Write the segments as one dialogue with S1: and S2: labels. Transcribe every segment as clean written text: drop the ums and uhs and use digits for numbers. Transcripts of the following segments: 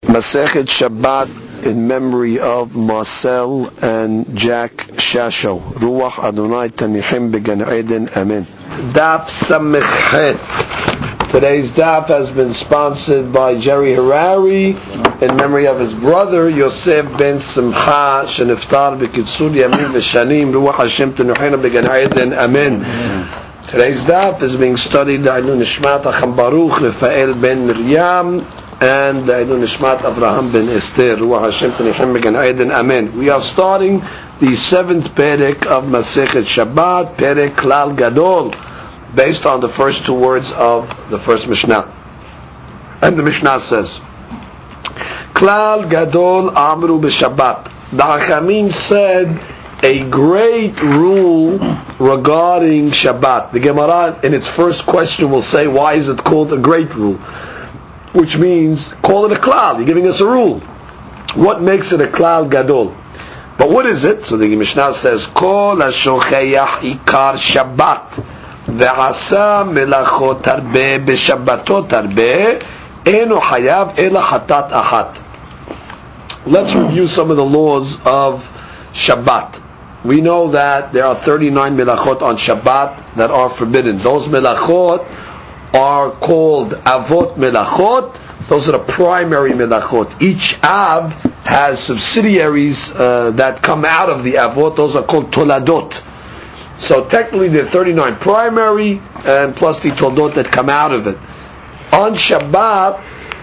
S1: Masechet Shabbat in memory of Marcel and Jack Shasho. Ruach Adonai Tanichim Began Eden. Amen. Daf Samichet. Today's daf has been sponsored by Jerry Harari in memory of his brother Yosef ben Simcha Sheniftar B'Kitzur Yamin V'Shanim Ruach Hashem Tanichim Began Eden. Amen. Today's daf is being studied by Nishmat Acham Baruch Rafael ben Miriam and Da'ilun Nishmat Avraham ben Esther. Ruach Hashem Tanichim Began Eden. Amen. We are starting the 7th Perek of Masechet Shabbat, Perek Klal Gadol, based on the first two words of the first Mishnah. And the Mishnah says, Klal Gadol Amru B'Shabbat. The Hachamim said a great rule regarding Shabbat. The Gemara in its first question will say, why is it called a great rule? Which means, call it a klal. You're giving us a rule. What makes it a klal gadol? But what is it? So the Mishnah says, Kol ha-shocheyach ikar Shabbat ve'asa melachot harbeh b'shabbatot harbeh eno hayav ela hatat achat. Let's review some of the laws of Shabbat. We know that there are 39 melachot on Shabbat that are forbidden. Those melachot are called avot melachot. Those are the primary melachot. Each av has subsidiaries that come out of the avot. Those are called toladot. So technically there are 39 primary and plus the toladot that come out of it. On Shabbat,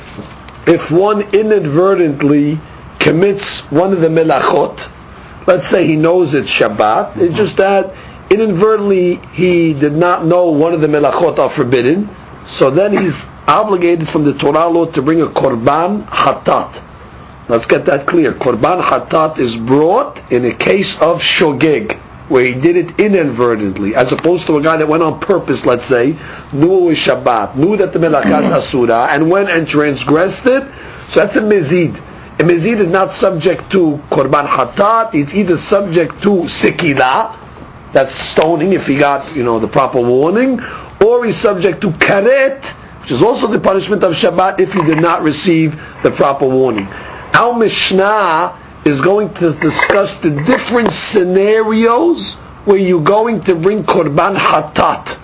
S1: if one inadvertently commits one of the melachot, let's say he knows it's Shabbat, it's just that inadvertently he did not know one of the melachot are forbidden, so then he's obligated from the Torah law to bring a korban hatat. Let's get that clear. Korban hatat is brought in a case of shogeg, where he did it inadvertently, as opposed to a guy that went on purpose, let's say, knew it was Shabbat, knew that the melachah is asura, and went and transgressed it. So that's a mezid. A mezid is not subject to korban hatat. He's either subject to sikila, that's stoning if he got, the proper warning, or he's subject to karet, which is also the punishment of Shabbat if he did not receive the proper warning. Our Mishnah is going to discuss the different scenarios where you're going to bring korban hatat.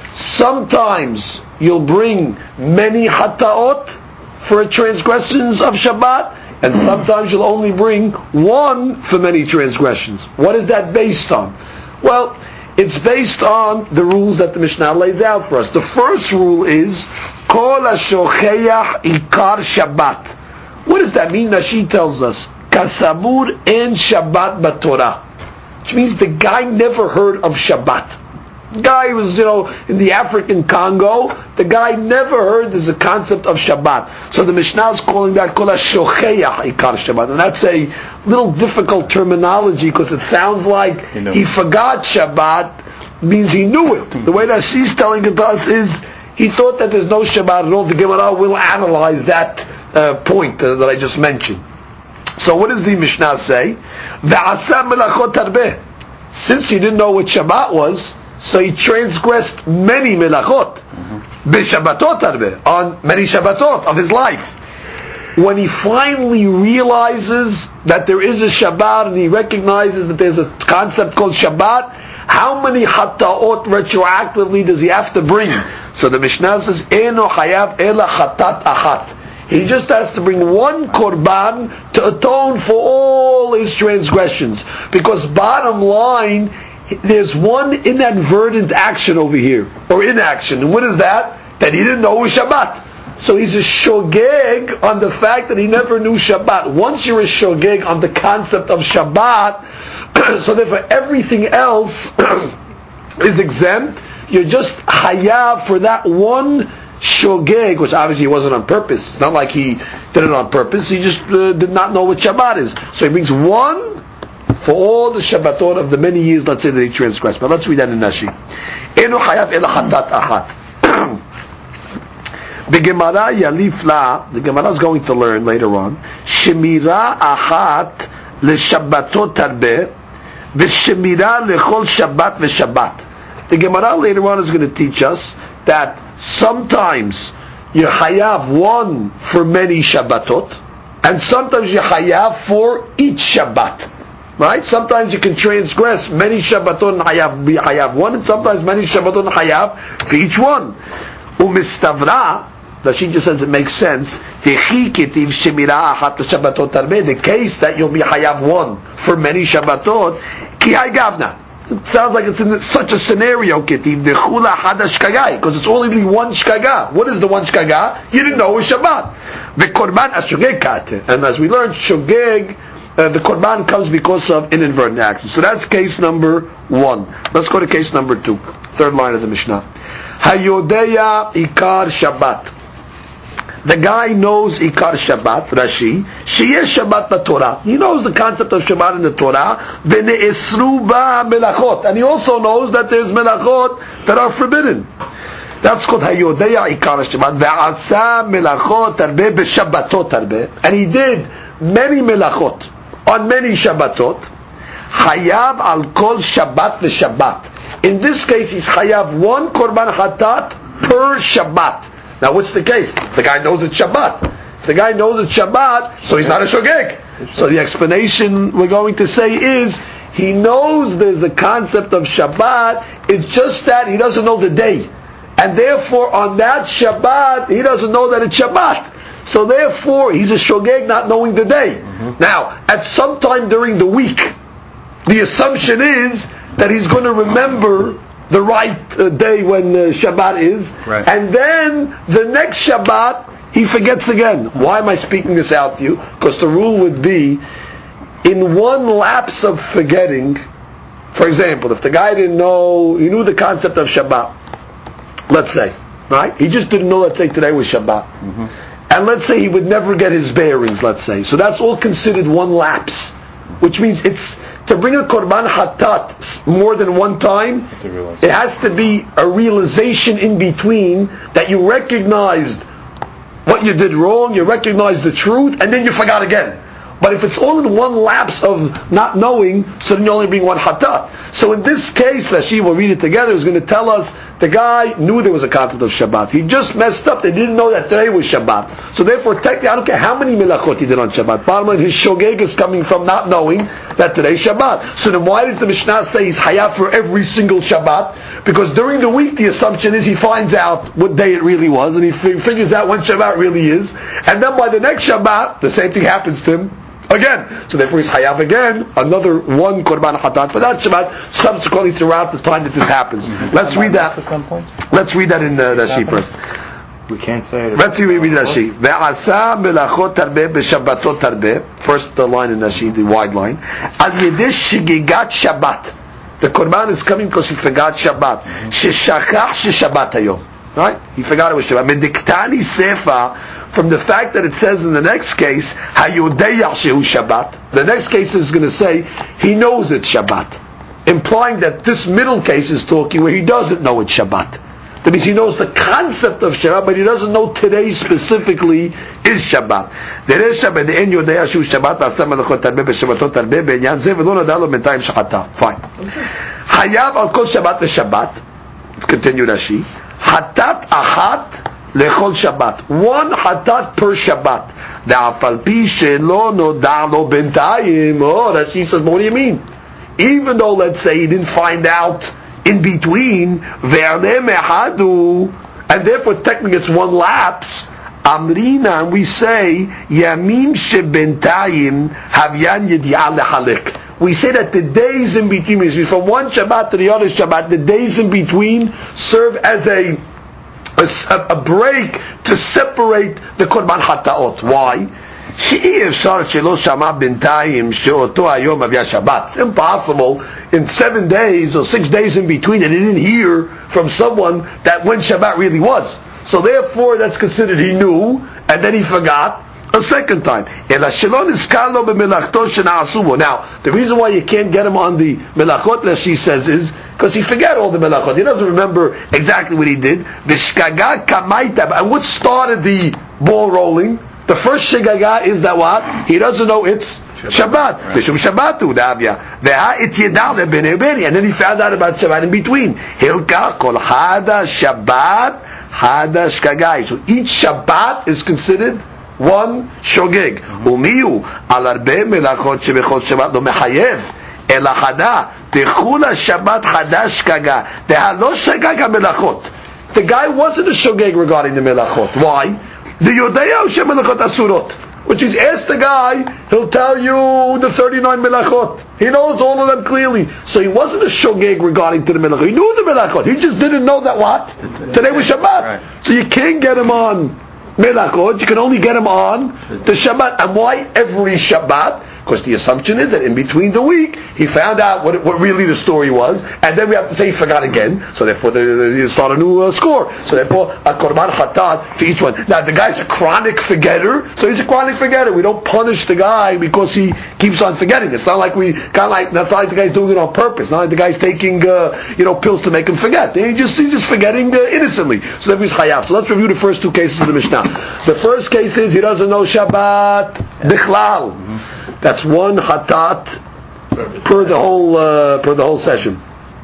S1: Sometimes you'll bring many hataot for transgressions of Shabbat, and sometimes you'll only bring one for many transgressions. What is that based on? Well, it's based on the rules that the Mishnah lays out for us. The first rule is Kol ha-shocheyach ikar Shabbat. What does that mean? Rashi tells us Kasabur en Shabbat b'Torah, which means the guy never heard of Shabbat. The guy was, in the African Congo. The guy never heard there's a concept of Shabbat. So the Mishnah is calling that Kol ha-shocheyach ikar Shabbat, and that's a little difficult terminology because it sounds like he forgot Shabbat, means he knew it. The way that she's telling it to us is he thought that there's no Shabbat at all. The Gemara will analyze that point that I just mentioned. So what does the Mishnah say? Ve'asa melachot harbeh. Since he didn't know what Shabbat was, so he transgressed many melachot. B'shabbatot harbeh, on many Shabbatot of his life. When he finally realizes that there is a Shabbat and he recognizes that there's a concept called Shabbat, how many hataot retroactively does he have to bring? So the Mishnah says, Eno hayav ela hatat achat. He just has to bring one korban to atone for all his transgressions. Because bottom line, there's one inadvertent action over here, or inaction. And what is that? That he didn't know it was Shabbat. So he's a shogeg on the fact that he never knew Shabbat. Once you're a shogeg on the concept of Shabbat, so therefore everything else is exempt. You're just hayav for that one shogeg, which obviously wasn't on purpose. It's not like he did it on purpose. He just did not know what Shabbat is. So he brings one for all the Shabbatot of the many years, let's say, that he transgressed. But let's read that in Rashi. Eno hayav ela hatat achat. The Gemara Yalifla, the Gemara is going to learn later on, Shemira achat leShabbatot harbeh v'shemira lechol Shabbat v'Shabbat. The Gemara later on is going to teach us that sometimes you hayav one for many Shabbatot, and sometimes you hayav for each Shabbat. Right? Sometimes you can transgress many Shabbaton hayav one, and sometimes many Shabbaton hayav for each one. Umistavra, that she just says it makes sense. The case that you'll be hayav one for many Shabbatot, ki gavna. It sounds like it's in such a scenario, Ketiv, because it's only one shkaga. What is the one shkaga? You didn't know it was Shabbat. The korban ashogeg, and as we learned, shogeg, the korban comes because of inadvertent action. So that's case number 1. Let's go to case number 2. Third line of the Mishnah. Hayodeya ikar Shabbat. The guy knows ikar Shabbat, Rashi. Sheyesh Shabbat b'Torah. He knows the concept of Shabbat in the Torah. V'ne'esru ba melachot. And he also knows that there's melachot that are forbidden. That's called Hayodeya ikar Shabbat. Ve'asa melachot tarbe b'Shabbatot tarbe. And he did many melachot on many Shabbatot. Hayav al kol Shabbat v'Shabbat. In this case, he's hayav one korban hatat per Shabbat. Now, what's the case? The guy knows it's Shabbat. If the guy knows it's Shabbat, so he's not a shogeg. So the explanation we're going to say is, he knows there's a concept of Shabbat, it's just that he doesn't know the day. And therefore, on that Shabbat, he doesn't know that it's Shabbat. So therefore, he's a shogeg not knowing the day. Now, at some time during the week, the assumption is that he's going to remember the right day when Shabbat is, right. And then the next Shabbat he forgets again. Why am I speaking this out to you? Because the rule would be, in one lapse of forgetting, for example, if the guy didn't know, he knew the concept of Shabbat, let's say, right? He just didn't know, let's say, today was Shabbat. And let's say he would never get his bearings, let's say. So that's all considered one lapse. Which means it's, to bring a korban hatat more than one time, it has to be a realization in between that you recognized what you did wrong, you recognized the truth, and then you forgot again. But if it's all in one lapse of not knowing, so then you only bring one hatat. So in this case, Rashi, we'll read it together, is going to tell us the guy knew there was a concept of Shabbat. He just messed up. They didn't know that today was Shabbat. So therefore, technically, I don't care how many melachot he did on Shabbat. Bottom line, his shogeg is coming from not knowing that today's Shabbat. So then why does the Mishnah say he's hayaf for every single Shabbat? Because during the week, the assumption is he finds out what day it really was, and he figures out when Shabbat really is. And then by the next Shabbat, the same thing happens to him again. So therefore he's hayav again, another one korban hatat for that Shabbat, subsequently throughout the time that this happens. Let's read that.
S2: At some point?
S1: Let's read that in Rashi first.
S2: We can't say it.
S1: Let's see, we read Rashi. Ve'asa melachot tarbe b'Shabbatot tarbe. First the line in Rashi, the wide line. Al yedesh shigigat Shabbat. The korban is coming because he forgot Shabbat. Sheshachach sheshabbat hayom. Right? He forgot it was Shabbat. Mediktani sefa. From the fact that it says in the next case, Hayodeya shehu Shabbat, the next case is going to say, he knows it's Shabbat. Implying that this middle case is talking where he doesn't know it's Shabbat. That means he knows the concept of Shabbat, but he doesn't know today specifically is Shabbat. There is Shabbat, the en Yodeya shehu Shabbat, v'asam melachot tarbe b'Shabbatot tarbe, b'enyan ze v'lo nada lo b'intayim shachata. Fine. Hayav al kol Shabbat v'Shabbat. Let's continue Rashi. Hatat achat lechol Shabbat. One hatat per Shabbat. Da'afal pi shelo noda lo b'intayim. Oh, Rashi says, what do you mean? Even though, let's say, he didn't find out in between, ve'aleh mehadu, and therefore technically it's one lapse, amrina, and we say, yamim shebentayim havyan yedi'ah lehalik. We say that the days in between, from one Shabbat to the other Shabbat, the days in between serve as a break to separate the korban hataot. Why? Impossible in 7 days or 6 days in between, and he didn't hear from someone that when Shabbat really was. So therefore, that's considered he knew, and then he forgot a second time. Now, the reason why you can't get him on the melachot, as she says, is because he forgot all the melachot. He doesn't remember exactly what he did. And what started the ball rolling? The first shigaga is that what? He doesn't know it's Shabbat. And then he found out about Shabbat in between. Hilka kol hada Shabbat hada shkagai. So each Shabbat is considered one shogeg. Umiyu al arbe melachot shebechol Shabbat lo mechayev el hada techula Shabbat hadash kaga tehalo shagaga melachot. The guy wasn't a shogeg regarding the melachot. Why? The Yodaya shemelachot asurot. Which is, ask the guy, he'll tell you the 39 melachot. He knows all of them clearly. So he wasn't a shogeg regarding to the melachot. He knew the melachot. He just didn't know that what? Today was Shabbat. Right. So you can't get him on melachot. You can only get him on the Shabbat. And why every Shabbat? Because the assumption is that in between the week, he found out what really the story was, and then we have to say he forgot again, so therefore you start a new score. So therefore, a korban chatat for each one. Now, the guy's a chronic forgetter, so he's a chronic forgetter. We don't punish the guy because he keeps on forgetting. It's not like that's not like the guy's doing it on purpose. It's not like the guy's taking pills to make him forget. He's just forgetting innocently. So therefore he's chayav. So let's review the first two cases of the Mishnah. The first case is he doesn't know Shabbat bichlal. That's one hatat per the whole session.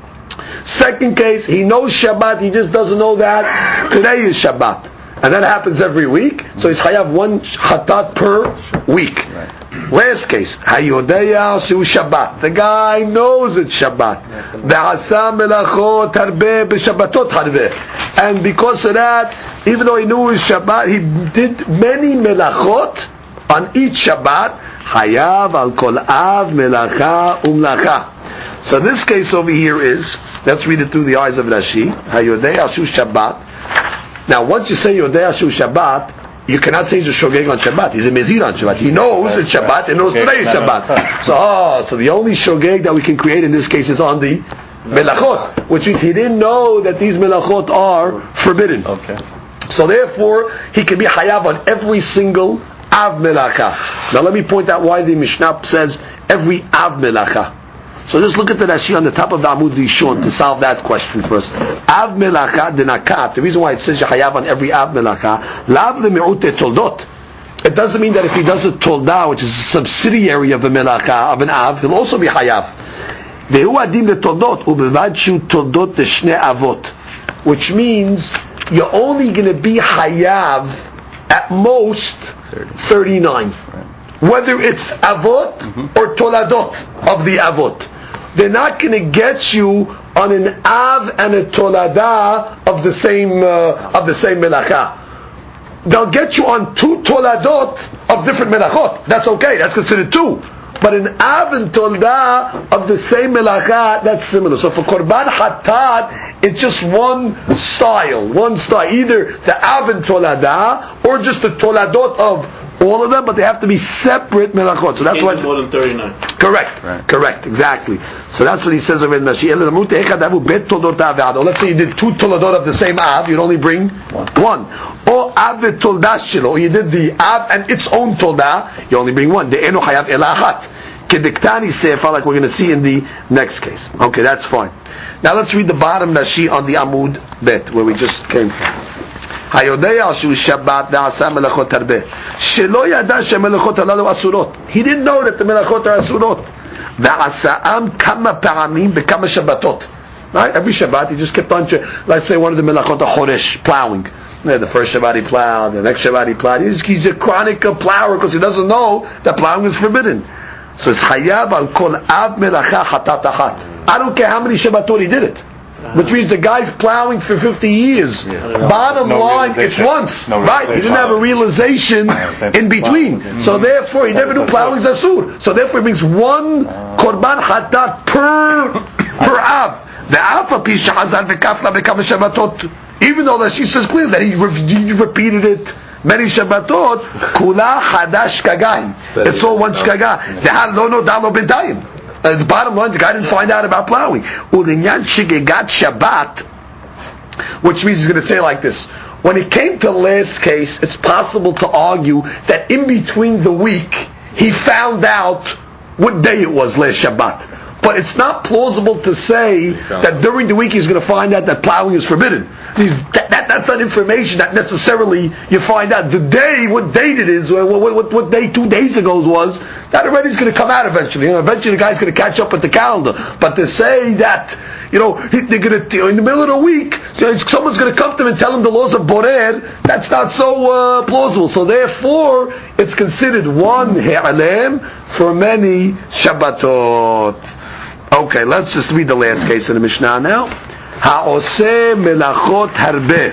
S1: Second case, he knows Shabbat, he just doesn't know that today is Shabbat, and that happens every week. So he's chayav one hatat per week. Last case, hayodeya shu Shabbat. The guy knows it's Shabbat. Ve'asa melachot harbe b'Shabbatot harbe, and because of that, even though he knew it's Shabbat, he did many melachot on each Shabbat. Hayav al kol av melacha umlacha. So this case over here is, let's read it through the eyes of Rashi. Hayodei shu Shabbat. Now, once you say Yodei shu Shabbat, you cannot say he's a shogeg on Shabbat. He's a mezir on Shabbat. He knows it's Shabbat and knows today is Shabbat. So the only shogeg that we can create in this case is on the melachot, which means he didn't know that these melachot are forbidden. Okay. So therefore, he can be hayav on every single Av Melacha. Now let me point out why the Mishnah says every Av Melacha. So just look at the Rashi on the top of the Amud Rishon to solve that question first. Av Melacha denakat. The reason why it says Hayav on every Av Melacha, Lav le'me'ute toldot. It doesn't mean that if he does a tolda, which is a subsidiary of a Melacha, of an Av, he'll also be Hayav. Ve'hu adim le'toldot, u'bevad shu toldot le'shnei avot. Which means you're only going to be Hayav at most 39. Whether it's avot or toladot of the avot. They're not going to get you on an av and a tolada of the same melacha. They'll get you on two toladot of different melachot. That's okay. That's considered two. But an av and tolda of the same melacha, that's similar. So for korban hatat, it's just one style. Either the av and tolada, or just the toladot of all of them, but they have to be separate melachot. So that's why
S3: more than 39.
S1: Correct, exactly. So that's what he says over in Rashi. Let's say you did two toladot of the same av, you'd only bring one. Or av tolda shelo, you did the av and its own tolda, you only bring one. De'enu hayav elahat. Kediktani sefer, like we're going to see in the next case. Okay, that's fine. Now let's read the bottom Rashi on the Amud Bet, where we just came from. Hayodei shu Shabbat ve'asa melachot harbeh shelo yada shemelachot halalu asurot. He didn't know that the melachot are asurot. Ve'asaam kama paramim bekama Shabbatot. Right? Every Shabbat he just kept on. Let's say one of the melachot choresh, plowing. The first Shabbat he plowed, the next Shabbat he plowed. He's a chronic plower because he doesn't know that plowing is forbidden. So it's hayav al kol av melacha hatat achat. I don't care how many Shabbatot he did it. Which means the guy's plowing for 50 years. Bottom line, it's once. Right? He didn't have a realization in between. So therefore, he never knew plowing is asur. So therefore, it means one korban hatat per av. The alpha piece shahazal v'kafla v'kama Shabbatot. Even though that she says clearly that he repeated it many Shabbatot, kula hadash kagay. It's all one shkaga. Dehal lo noda lo b'dayim. The bottom line, the guy didn't find out about plowing. Ulinyan shigegat Shabbat, which means he's going to say like this. When it came to last case, it's possible to argue that in between the week, he found out what day it was last Shabbat. But it's not plausible to say that during the week he's going to find out that plowing is forbidden. That That's not information that necessarily you find out. The day, what date it is, what day 2 days ago was, that already is going to come out eventually. Eventually the guy's going to catch up with the calendar. But to say that, they're going to, in the middle of the week, someone's going to come to them and tell them the laws of Borer, that's not so plausible. So therefore, it's considered one He'alem for many Shabbatot. Okay, let's just read the last case in the Mishnah now. Ha'oseh melachot harbe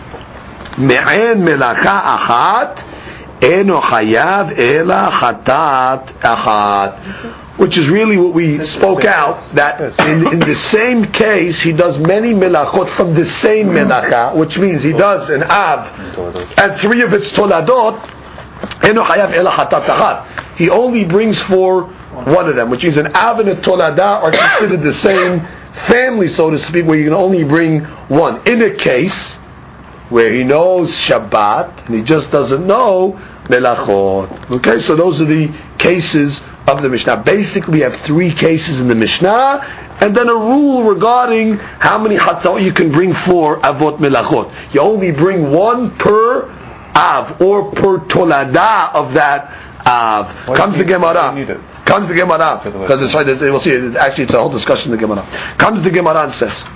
S1: me'en melacha achat eno chayav ela chatat achat, which is really what we spoke out, that in the same case he does many melachot from the same melacha, which means he does an av and 3 of its toladot, eno chayav ela chatat achat. He only brings for one of them, which means an av and a tolada are considered the same family, so to speak, where you can only bring one. In a case where he knows Shabbat and he just doesn't know Melachot. Okay, so those are the cases of the Mishnah. Basically, we have 3 cases in the Mishnah, and then a rule regarding how many Chatat you can bring for Avot Melachot. You only bring one per Av, or per Tolada of that Av. Comes the Gemara. Because it's right, we'll see, actually it's a whole discussion in the Gemara. Comes the Gemara and says,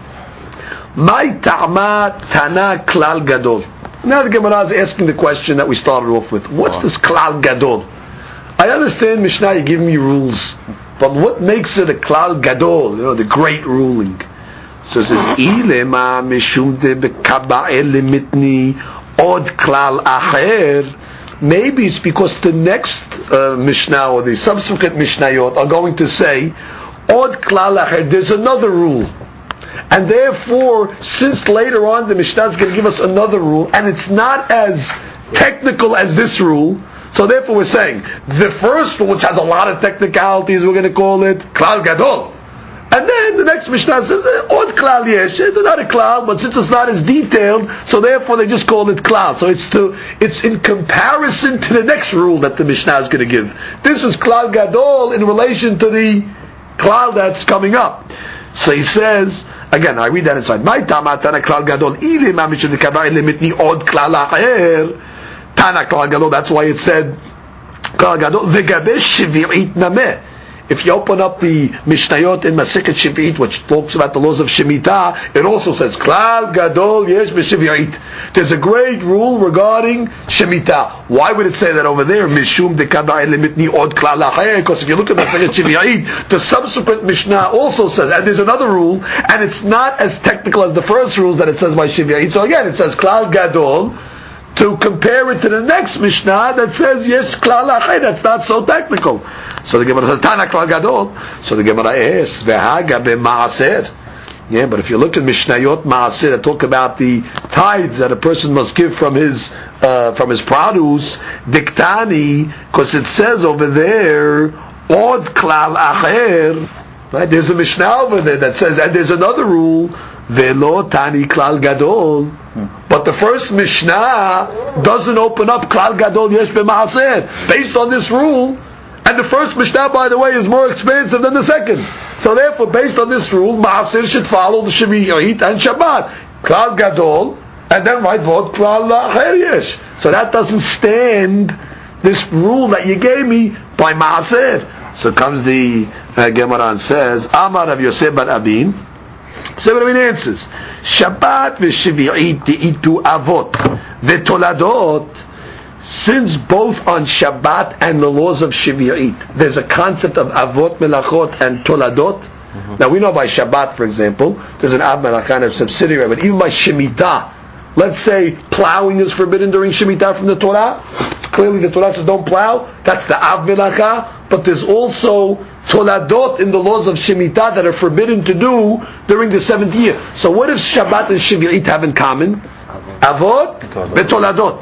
S1: Mai ta'ma tana klal gadol. Now the Gemara is asking the question that we started off with. What's this klal gadol? I understand, Mishnah, you give me rules, but what makes it a klal gadol? The great ruling. So it says, Ilema mishum de bekaba'el limitni od klal acher. Maybe it's because the next Mishnah or the subsequent Mishnayot are going to say, Od klal acher, there's another rule. And therefore, since later on the Mishnah is going to give us another rule, and it's not as technical as this rule, so therefore we're saying, the first rule, which has a lot of technicalities, we're going to call it klal gadol. And then the next Mishnah says, Od klal yesh, it's not a klal, but since it's not as detailed, so therefore they just call it klal. So it's in comparison to the next rule that the Mishnah is going to give. This is klal gadol in relation to the klal that's coming up. So he says, again, I read that inside. My tama tana klal gadol, ili ma mishun dekabah limitni od klal acher, tana klal gadol, that's why it said klal gadol, vegabe shvi'it nameh. If you open up the Mishnayot in Masechet Shvi'it, which talks about the laws of Shemitah, it also says, Klal Gadol Yesh B'Shvi'it. There's a great rule regarding Shemitah. Why would it say that over there? Mishum dekada elimitni od klal acher. Because if you look at Masechet Shvi'it, the subsequent Mishnah also says, and there's another rule, and it's not as technical as the first rules that it says by Shvi'it. So again, it says Klal Gadol, to compare it to the next Mishnah that says yes klal acher, that's not so technical. So the Gemara says Tana klal gadol. So the Gemara asks vehaga b'maaser. Yeah, but if you look at Mishnayot Maaser that talk about the tithes that a person must give from his produce, diktani, because it says over there od klal acher. Right? There's a Mishnah over there that says, and there's another rule, velo tani klal gadol. But the first Mishnah doesn't open up klal gadol yesh b'maaser based on this rule, and the first Mishnah, by the way, is more expansive than the second. So therefore, based on this rule, maaser should follow the Shvi'it and Shabbat, klal gadol, and then write vod klal acher yesh. So that doesn't stand this rule that you gave me by maaser. So comes the Gemara and says, Amar Rav Yosef bar Abin. So Rabbi answers, Shabbat v'Shvi'it di'itu avot v'toladot. Since both on Shabbat and the laws of Shvi'it, there's a concept of avot melachot and toladot. Mm-hmm. Now we know by Shabbat, for example, there's an av melachah kind of subsidiary, but even by Shemitah, let's say plowing is forbidden during Shemitah from the Torah. Clearly the Torah says don't plow. That's the av melachah. But there's also toladot in the laws of Shemitah that are forbidden to do during the 7th year. So what does Shabbat and Shvi'it have in common? Avot v'toladot.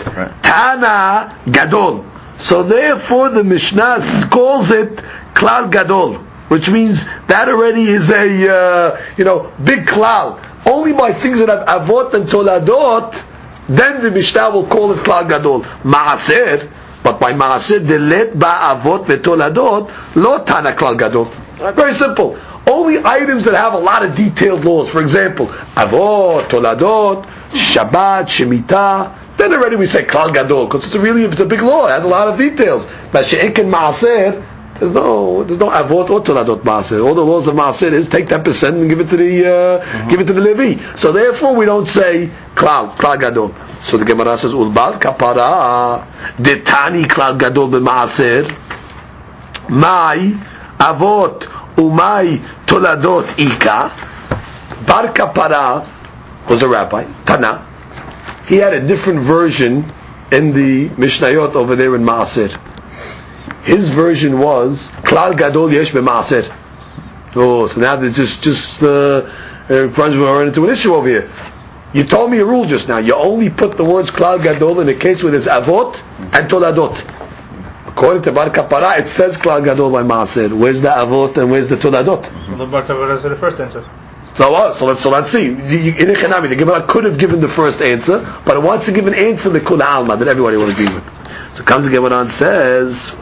S1: Tana gadol. So therefore the Mishnah calls it klal gadol, which means that already is a big klal. Only by things that have avot and toladot, then the Mishnah will call it klal gadol. Maaser, but by maaser delet ba avot v'toladot lo tana klal gadol. Very simple. Only items that have a lot of detailed laws. For example, avot, toladot, Shabbat, Shemitah, then already we say Klal Gadol, because it's a big law, it has a lot of details. But She'ek and Maaser, there's no avot or toladot maaser. All the laws of maaser is take 10% and give it to the Levi. So therefore we don't say klal gadol. So the Gemara says ulbal kapara detani klal gadol b'maaser mai avot umai toladot ika. Bar kapara was a rabbi Tana. He had a different version in the Mishnayot over there in Maaser. His version was Klal Gadol Yesh B'Maaser. Oh, so now they're just run into an issue over here. You told me a rule just now. You only put the words Klal Gadol in a case where there's Avot and Toladot. According to Bar Kapara, it says Klal Gadol by Maaser. Where's the Avot and where's the Toladot?
S2: The Bar Kapara is the first answer.
S1: So let's see. In Echanami, the Gemara could have given the first answer, but it wants to give an answer the Kula Alma that everybody will agree with. So comes the Gemara and says,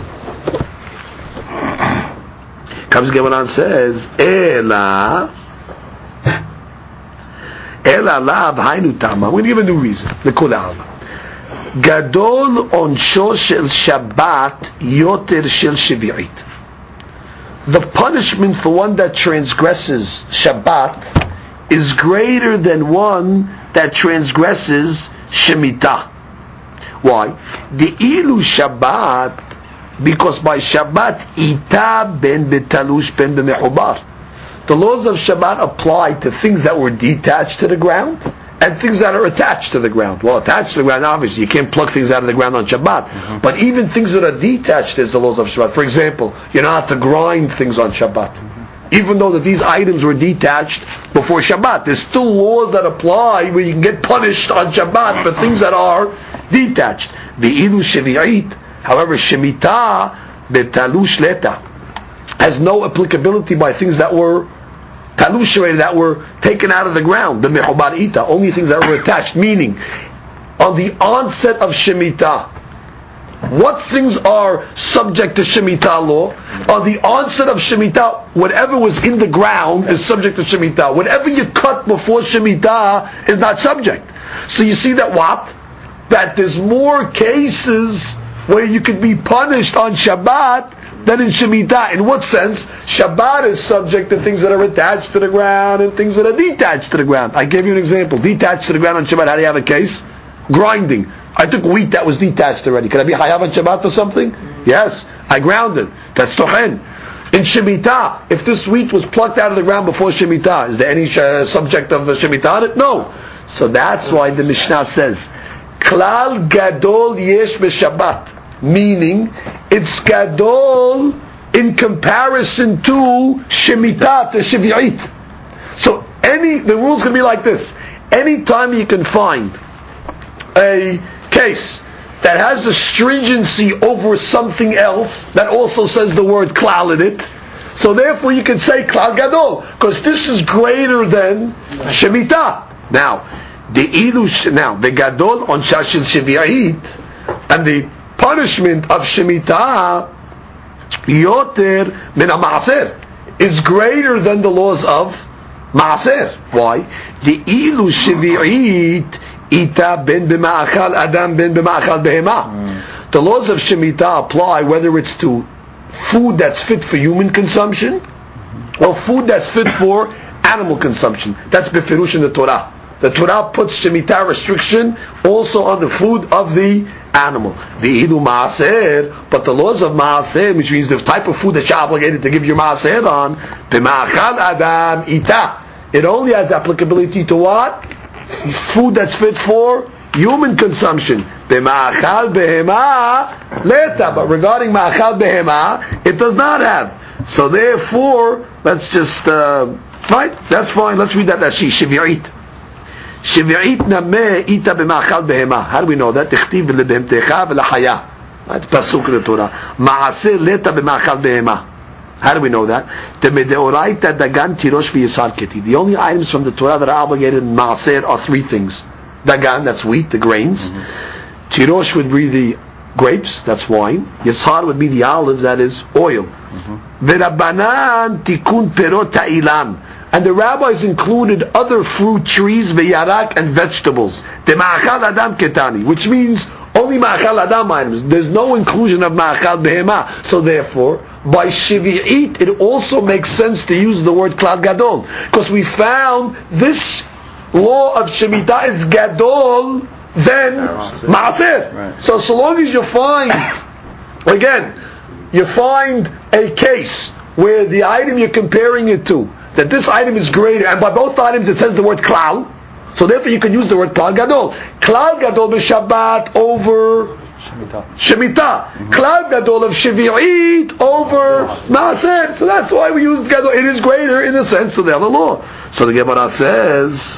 S1: Ela lav hainu tama. I'm going to give a new reason. The Kula Alma. Gadol onsho shel Shabbat yoter shel Shevi'it. The punishment for one that transgresses Shabbat is greater than one that transgresses Shemitah. Why? The ilu Shabbat, because by Shabbat ita ben betalush ben b'mechubar. The laws of Shabbat apply to things that were detached to the ground and things that are attached to the ground. Well, attached to the ground, obviously, you can't pluck things out of the ground on Shabbat. Mm-hmm. But even things that are detached, there's the laws of Shabbat. For example, you're not allowed to grind things on Shabbat. Mm-hmm. Even though that these items were detached before Shabbat, there's still laws that apply where you can get punished on Shabbat for things that are detached. V'ilu Shevi'it, however, Shemitah betalush leta has no applicability by things that were talusherated, that were taken out of the ground. The mechubar ita, only things that were attached. Meaning, on the onset of Shemitah, what things are subject to Shemitah law? On the onset of Shemitah, whatever was in the ground is subject to Shemitah. Whatever you cut before Shemitah is not subject. So you see that what? That there's more cases where you could be punished on Shabbat than in Shemitah. In what sense? Shabbat is subject to things that are attached to the ground and things that are detached to the ground. I gave you an example. Detached to the ground on Shabbat, how do you have a case? Grinding. I took wheat that was detached already. Can I be hayav on Shabbat for something? Yes. I ground it. That's tochen. In Shemitah, if this wheat was plucked out of the ground before Shemitah, is there any subject of Shemitah on it? No. So that's why the Mishnah says, Klal Gadol Yesh B'Shabbat. Meaning, it's Gadol in comparison to Shemitah, to Shevi'it. So the rule's going to be like this. Anytime you can find a case that has a stringency over something else that also says the word klal in it, so therefore you can say Klal Gadol, because this is greater than Shemitah. Now, the Gadol on Shashil Shevi'it, and the punishment of Shemitah yoter min ha-ma'aser is greater than the laws of Ma'aser. Why? The ilu Shevi'it ita ben b'ma'achal adam ben b'ma'achal behema. The laws of Shemitah apply whether it's to food that's fit for human consumption or food that's fit for animal consumption. That's befirush in the Torah. The Torah puts Shemitah restriction also on the food of the animal. V'ilu ma'aser, but the laws of ma'aser, which means the type of food that you're obligated to give your ma'aser on, b'ma'achal adam ita. It only has applicability to what? Food that's fit for human consumption. B'ma'achal behema leta. But regarding ma'achal behema, it does not have. So therefore, let's just, right? That's fine. Let's read that Rashi. Shevi'it. Shevi'it nameh ita b'ma'achal behema. How do we know that? Tichtiv v'lebehemtecha v'lachaya. That's pasuk in the Torah. Ma'aseh leta b'ma'achal behema. How do we know that? The only items from the Torah that are obligated in Ma'aser are three things. Dagan, that's wheat, the grains. Tirosh would be the grapes, that's wine. Yisar would be the olive, that is oil. V'Rabbanan tikun perot ha'ilam. and the rabbis included other fruit trees, ve'yarak, and vegetables. The ma'achal adam ketani, which means only ma'achal adam items. There's no inclusion of ma'achal behema. So therefore, by Shivi'it, it also makes sense to use the word klal gadol, because we found this law of Shemitah is gadol than ma'aser. Right. So long as you find, again, you find a case where the item you're comparing it to, that this item is greater, and by both items it says the word klal, so therefore you can use the word klal gadol. Klal gadol b'Shabbat over Shemitah. Klal gadol of Shevi'it over Maaser. So that's why we use gadol. It is greater in a sense to the other law. So the Gemara says,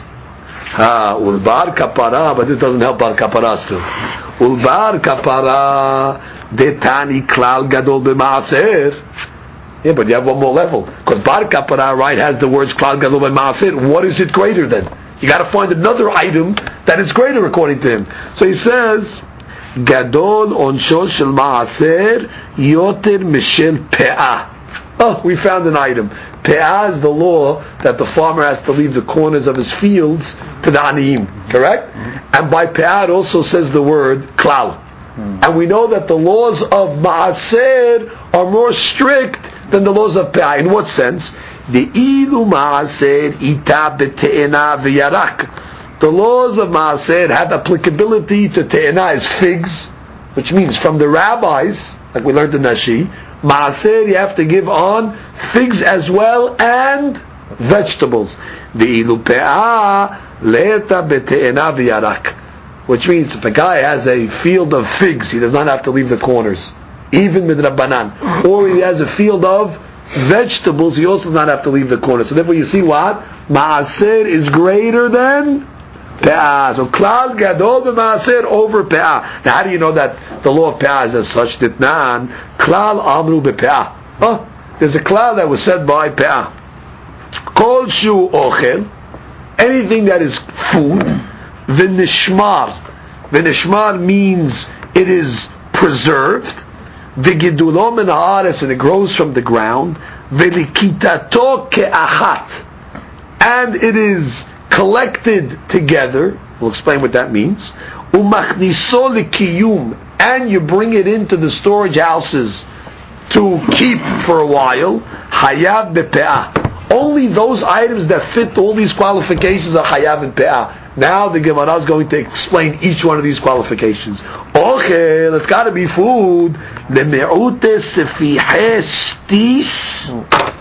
S1: ulbar kapara, but this doesn't help bar kapara still. Ulbar kapara detani klal gadol b'Maaser. Yeah, but you have one more level. Because bar kapara, right, has the words klal gadol b'Maaser. What is it greater than? You got to find another item that is greater according to him. So he says, gadol onsho shel Maaser yoter mishel pe'ah. Oh, we found an item. Pe'ah is the law that the farmer has to leave the corners of his fields to the aniyim. Correct? And by pe'ah it also says the word klal. And we know that the laws of Maaser are more strict than the laws of pe'ah. In what sense? The ilu Maaser ita bete'ena v'yarak. The laws of Maaser have applicability to te'ena as figs, which means from the rabbis, like we learned in Nashi, Maaser you have to give on figs as well and vegetables. The ilu pe'ah le'eta bete'ena v'yarak. Which means if a guy has a field of figs, he does not have to leave the corners, even midrabanan. Or he has a field of vegetables, he also does not have to leave the corners. So therefore you see what? Maaser is greater than pe'ah. So klal gadol b'maaser over pe'ah. Now how do you know that the law of pe'ah is as such? Ditnan klal amru b'pe'ah. Oh, there's a klal that was said by pe'ah. Kol shu ochel, anything that is food. V'nishmar. V'nishmar means it is preserved. V'gidulo min haaretz, and it grows from the ground. V'likitato ke'achat, and it is collected together. We'll explain what that means. Umachniso likiyum, and you bring it into the storage houses to keep for a while. Hayav bepe'ah. Only those items that fit all these qualifications are hayav and pe'ah. Now the Gemara is going to explain each one of these qualifications. Okay, it's got to be food. Leme'ute sefihe stis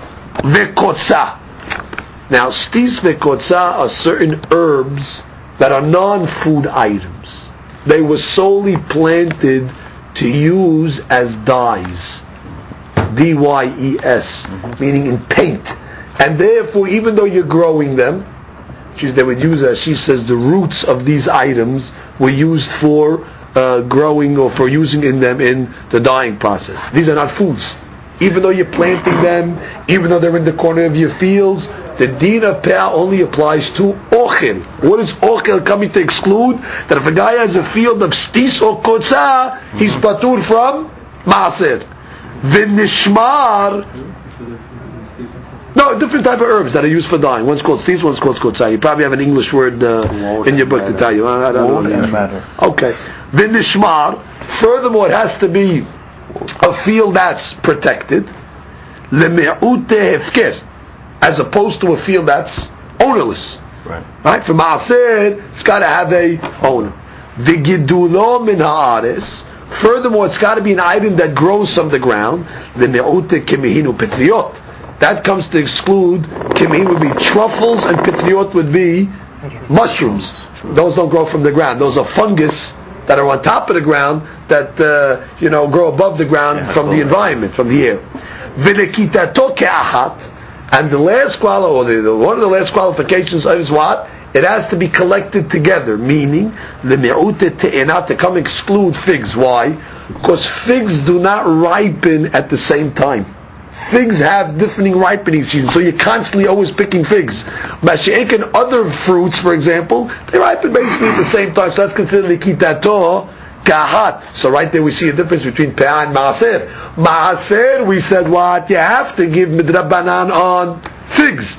S1: vekotza. Now, stis vekotza are certain herbs that are non-food items. They were solely planted to use as dyes. D-Y-E-S, meaning in paint. And therefore, even though you're growing them, they would use, as she says, the roots of these items were used for growing or for using in them in the dyeing process. These are not foods. Even though you're planting them, even though they're in the corner of your fields, the din of pe'ah only applies to ochel. What is ochel coming to exclude? That if a guy has a field of stis or kotza, he's patur from maaser. V'nishmar. No, different type of herbs that are used for dyeing. One's called stis, one's called kotza. You probably have an English word in your book to tell you. I don't know. Okay. V'nishmar. Furthermore, it has to be a field that's protected. Leme'ute hefker. As opposed to a field that's ownerless. Right? For maaser, it's got to have a owner. V'gidulo min haaretz. Furthermore, it's got to be an item that grows from the ground. Leme'ute kemihinu petriot. That comes to exclude, kimin would be truffles and pitriot would be mushrooms. Those don't grow from the ground. Those are fungus that are on top of the ground that grow above the ground from the environment, from the air. V'lekitato ke'achat, and the last one of the last qualifications is what? It has to be collected together, meaning leme'ute te'enat, to come exclude figs. Why? Because figs do not ripen at the same time. Figs have differing ripening seasons, so you're constantly always picking figs. Mashiach and other fruits, for example, they ripen basically at the same time, so that's considered likitato kahat. So right there we see a difference between pe'ah and maaser. Maaser, we said what? You have to give midrabanan on figs.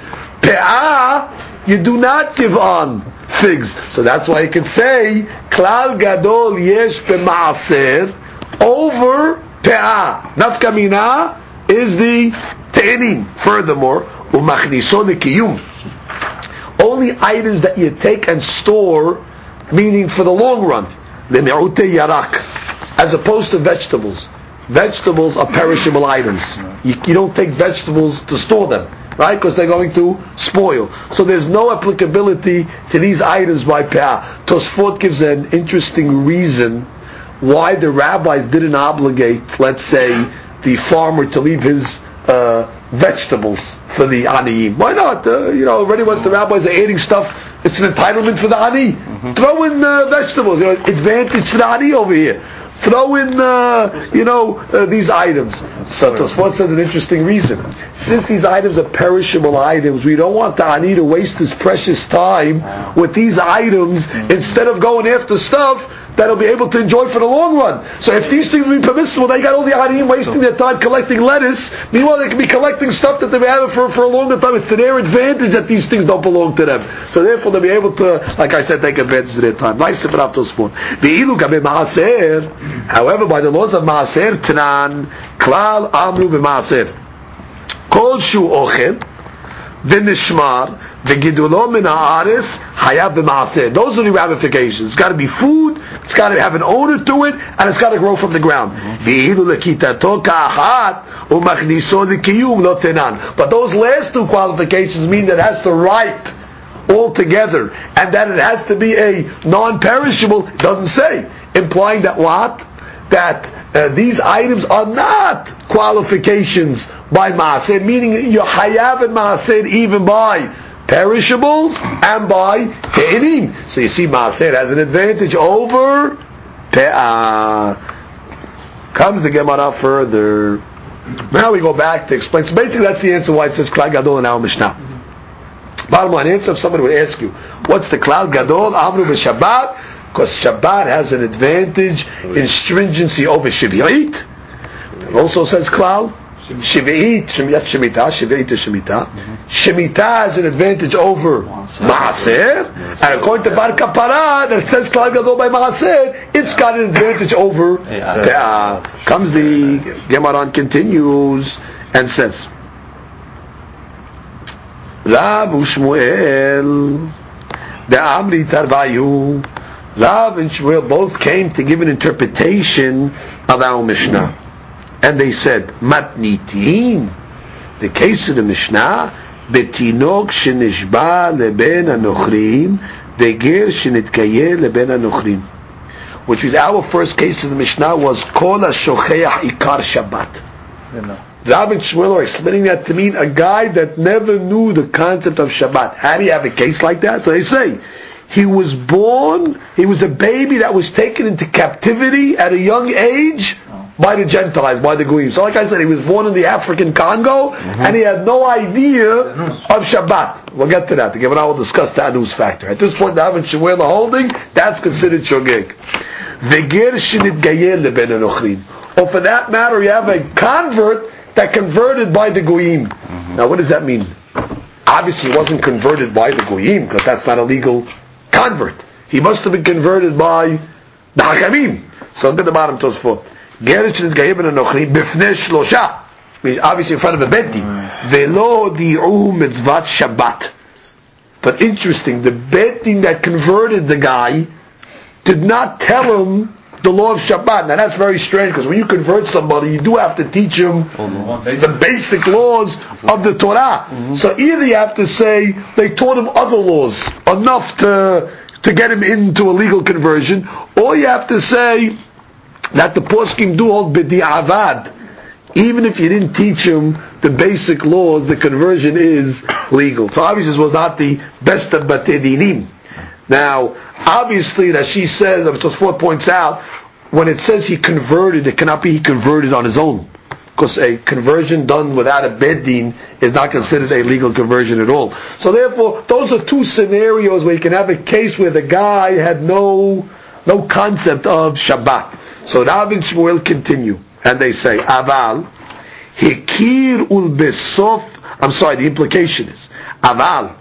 S1: Pe'ah, you do not give on figs. So that's why you can say, Klal Gadol yesh b'ma'aser over Pe'ah. Nafka mina is the te'enim. Furthermore, u'machniso l'kiyum. Only items that you take and store, meaning for the long run, l'me'ute yarak, as opposed to vegetables. Vegetables are perishable items. You don't take vegetables to store them, right? Because they're going to spoil. So there's no applicability to these items by Pe'ah. Tosfot gives an interesting reason why the rabbis didn't obligate, let's say, the farmer to leave his vegetables for the aniyim. Why not? Already once the rabbis are adding stuff, it's an entitlement for the ani. Throw in vegetables. Advantage to the ani over here. Throw in, these items. So Tosfot says an interesting reason. Since these items are perishable items, we don't want the ani to waste his precious time with these items instead of going after stuff that'll be able to enjoy for the long run. So if these things will be permissible, they got all the aniyim wasting their time collecting lettuce. Meanwhile, they can be collecting stuff that they've had for a longer time. It's to their advantage that these things don't belong to them. So therefore, they'll be able to, like I said, take advantage of their time. Nice to have those four. However, by the laws of maaser, Tanan, klal amru b'maaser. Kol shu ochel, v'nishmar, v'gidulo min ha'aris, hayav b'maaser. Those are the ramifications. It's got to be food, it's got to have an odor to it, and it's got to grow from the ground. But those last two qualifications mean that it has to ripe altogether, and that it has to be a non-perishable. It doesn't say, implying that what? That these items are not qualifications by maaser, meaning you hayav and maaser even by perishables and by te'enim. So you see, maaser has an advantage over pe'ah. Comes the Gemara further. Now we go back to explain. So basically, that's the answer why it says Klal Gadol in our Mishnah. Bottom line answer: if somebody would ask you, "What's the Klal Gadol Amru b'Shabbat?" Because Shabbat has an advantage in stringency over Shiv'it. It also says Klal Shiv'it, Shemitah, Shiv'it is Shemitah. Shemitah has an advantage over Maaser, and according to Bar Kapara, that says Klal Gadol by Maaser, it's got an advantage over Pe'ah. Comes the Gemara and continues and says, Rav Ushmuel, the Amri Tarvayu. Rav and Shmuel both came to give an interpretation of our Mishnah. And they said, Matnitin, the case of the Mishnah, Betinok shenishba leben anochrim, veger shenitkayer leben anochrim. Which was our first case of the Mishnah was Kol ha-shocheach ikar Shabbat. Rav and Shmuel are explaining that to mean a guy that never knew the concept of Shabbat. How do you have a case like that? So they say, he was a baby that was taken into captivity at a young age by the Gentiles, by the Goyim. So like I said, he was born in the African Congo, and he had no idea of Shabbat. We'll get to that. The Gemara will discuss the Anus factor. At this point, the Rav and Shmuel are holding, that's considered Shogeg. Veger shenitgayer leben anochrim. Or for that matter, you have a convert that converted by the Goyim. Now what does that mean? Obviously he wasn't converted by the Goyim, because that's not a legal convert. He must have been converted by the Hakamim. So look at the bottom Tosfot. Gerish nitgayer ben anochrim b'fnei shlosha. Obviously in front of a bet din. Velo di'u mitzvat Shabbat. But interesting, the bet din that converted the guy did not tell him the law of Shabbat. Now that's very strange, because when you convert somebody, you do have to teach him the basic laws of the Torah. So either you have to say they taught him other laws enough to get him into a legal conversion, or you have to say that the poskim do hold b'di'avad. Even if you didn't teach him the basic laws, the conversion is legal. So obviously this was not the best of batei dinim. Now, obviously, as she says, Tosfot points out, when it says he converted, it cannot be he converted on his own. Because a conversion done without a bed din is not considered a legal conversion at all. So therefore, those are two scenarios where you can have a case where the guy had no concept of Shabbat. So Rav and Shmuel continue, and they say, Aval, Hikir ulbesof. I'm sorry, the implication is aval.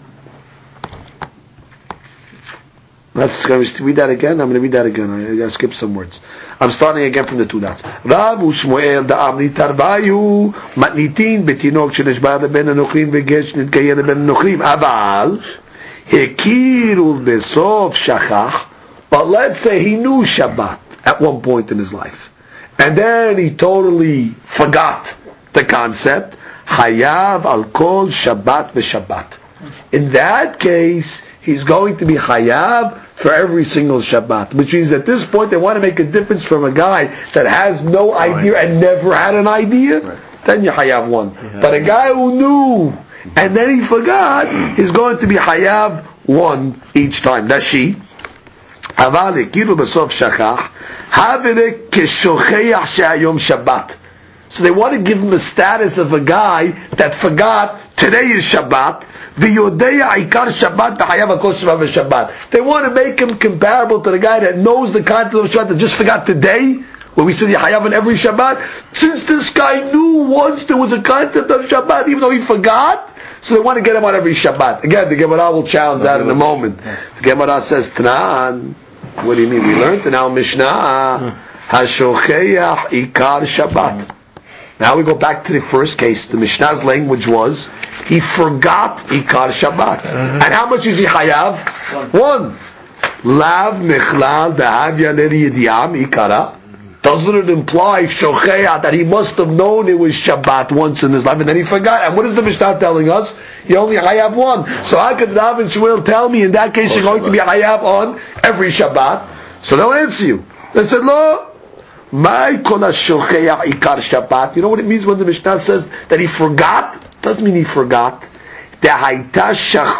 S1: Let's read that again. I'm going to read that again. I got to skip some words. I'm starting again from the two dots. Rav u'Shmuel da'amri tarbayu matnitin betinok sheneshba leben anochrim vegesh nitgaya leben anochrim. Aval hikir ulbesof shachach. But let's say he knew Shabbat at one point in his life, and then he totally forgot the concept. Hayav al kol Shabbat v'Shabbat. In that case, he's going to be Hayav for every single Shabbat, which means at this point they want to make a difference from a guy that has no idea and never had an idea. Right. Then you Hayav one. Yeah. But a guy who knew and then he forgot, he's going to be Hayav one each time. That's she. אבל הכירו בסוף שכח, havere keshocheach she'ayom Shabbat. So they want to give him the status of a guy that forgot today is Shabbat. V'yodea ikar Shabbat v'hayav hakol Shabbat v'Shabbat. They want to make him comparable to the guy that knows the concept of Shabbat that just forgot today, where we said Hayav on every Shabbat. Since this guy knew once there was a concept of Shabbat, even though he forgot, so they want to get him on every Shabbat. Again, the Gemara will challenge that in a moment. The Gemara says, Tanan. What do you mean? We learned in our Mishnah, Hashocheach Ikar Shabbat. Now we go back to the first case. The Mishnah's language was, he forgot Ikar Shabbat. And how much is he Hayav? One. Lav Mechlal Dahav Yaneri Yidiyam Ikara. Doesn't it imply Shocheach that he must have known it was Shabbat once in his life and then he forgot? And what is the Mishnah telling us? You only Hayav one. So how could Rav and Shmuel tell me in that case you're going to be Hayav on every Shabbat? So they'll answer you. They said, Lo, my kol shocheach ikar Shabbat. You know what it means when the Mishnah says that he forgot? Doesn't mean he forgot. That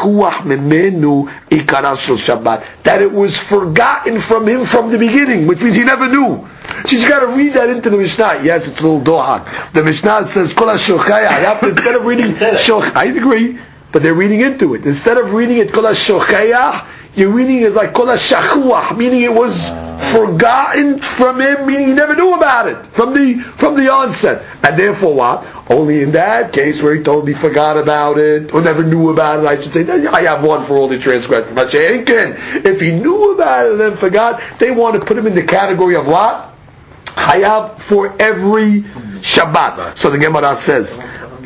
S1: it was forgotten from him from the beginning, which means he never knew. So you got to read that into the Mishnah. Yes, it's a little dohak. The Mishnah says, Kol HaShocheach. Instead of reading Shoch, I agree, but they're reading into it. Instead of reading it Kol HaShocheach, you're reading it like Kol HaShachuach, meaning it was forgotten from him, meaning he never knew about it from the onset. And therefore what? Only in that case where he totally forgot about it, or never knew about it, I should say, I have one for all the transgressions. If he knew about it and then forgot, they want to put him in the category of what? Hayav for every Shabbat. So the Gemara says,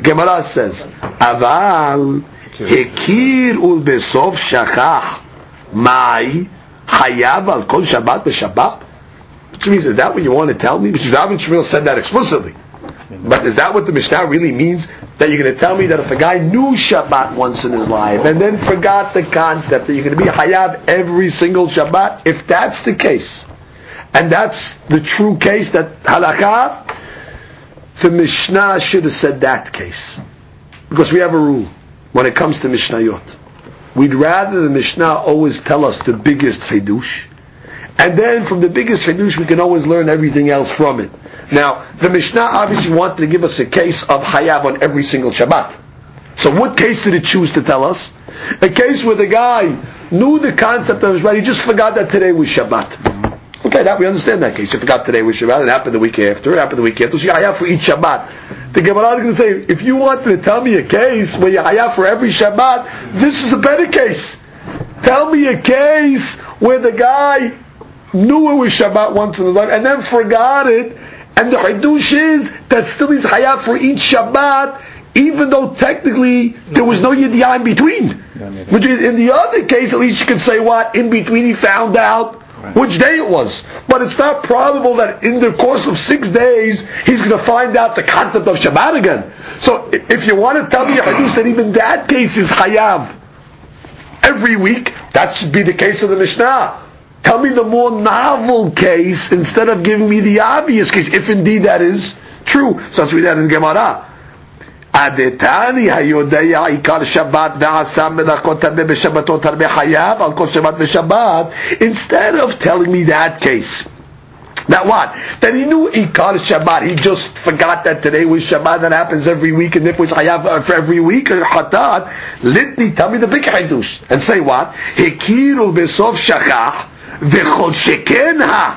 S1: Aval hekir ulbesof shachach mai hayav al kol Shabbat b'Shabbat. Which means, is that what you want to tell me? Because Rav and Shmuel said that explicitly. But is that what the Mishnah really means? That you're going to tell me that if a guy knew Shabbat once in his life and then forgot the concept that you're going to be Hayav every single Shabbat? If that's the case, and that's the true case, that halakha, the Mishnah should have said that case. Because we have a rule when it comes to Mishnayot. We'd rather the Mishnah always tell us the biggest Hidush, and then from the biggest Hidush we can always learn everything else from it. Now, the Mishnah obviously wanted to give us a case of Hayav on every single Shabbat. So what case did it choose to tell us? A case where the guy knew the concept of Shabbat, he just forgot that today was Shabbat. Okay, that we understand that case. You forgot today was Shabbat, it happened the week after, so you Hayav for each Shabbat. The Gemara is going to say, if you wanted to tell me a case where you Hayav for every Shabbat, this is a better case. Tell me a case where the guy knew it was Shabbat once in his life and then forgot it, and the Hidush is that still he's Hayav for each Shabbat, even though technically there was no Yediyah in between. Which is, in the other case, at least you could say what? In between he found out which day it was. But it's not probable that in the course of 6 days he's going to find out the concept of Shabbat again. So if you want to tell me a Hidush that even that case is Hayav every week, that should be the case of the Mishnah. Tell me the more novel case instead of giving me the obvious case, if indeed that is true. So let's read that in Gemara. Adetani hayodaya ikar Shabbat da'asam melachot harbe b'Shabbatot harbe hayav al kol Shabbat b'Shabbat. Instead of telling me that case, that what? That he knew ikar Shabbat, he just forgot that today was Shabbat. That happens every week, and if it was hayav for every week, hatat. Litni, tell me the big hidush and say what? Hekiru b'sof shachach. V'chol sheken ha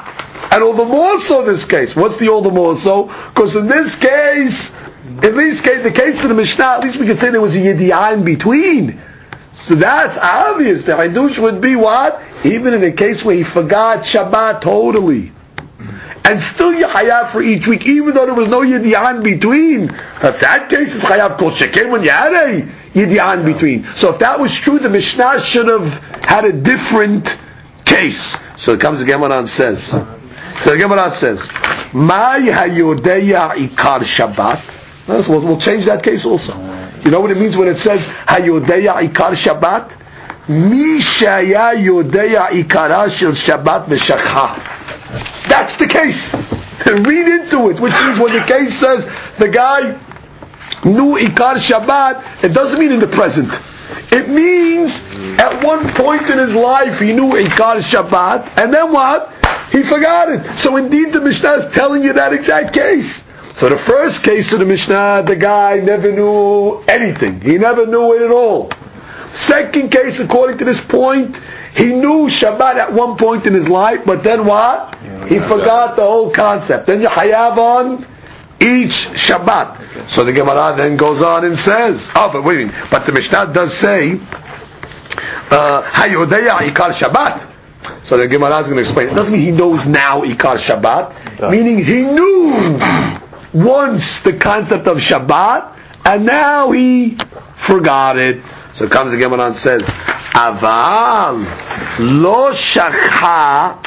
S1: And all the more so this case. What's the all the more so? Because in this case, at least the case of the Mishnah, at least we can say there was a yedi'ah in between. So that's obvious. The Hidush would be what? Even in a case where he forgot Shabbat totally. And still you hayav for each week, even though there was no yedi'ah in between. If that case is hayav kol sheken when you had a yedi'ah in between. So if that was true, the Mishnah should have had a different case. So it comes the Gemara and says, so the Gemara says, "Mai hayodeya ikar Shabbat." We'll change that case also. You know what it means when it says hayodeya ikar Shabbat? Mi shaya yodeya ikara shel Shabbat v'shakha. That's the case. Read into it, which means when the case says the guy knew ikar Shabbat, it doesn't mean in the present. It means at one point in his life he knew ikar Shabbat, and then what? He forgot it. So indeed the Mishnah is telling you that exact case. So the first case of the Mishnah, the guy never knew anything. He never knew it at all. Second case, according to this point, he knew Shabbat at one point in his life, but then what? He forgot the whole concept. Then you hayav on each Shabbat. So the Gemara then goes on and says, but wait a minute, but the Mishnah does say, hayodeya ikar Shabbat. So the Gemara is going to explain. It doesn't mean he knows now ikar Shabbat, meaning he knew once the concept of Shabbat, and now he forgot it. So comes the Gemara and says, Aval lo shakha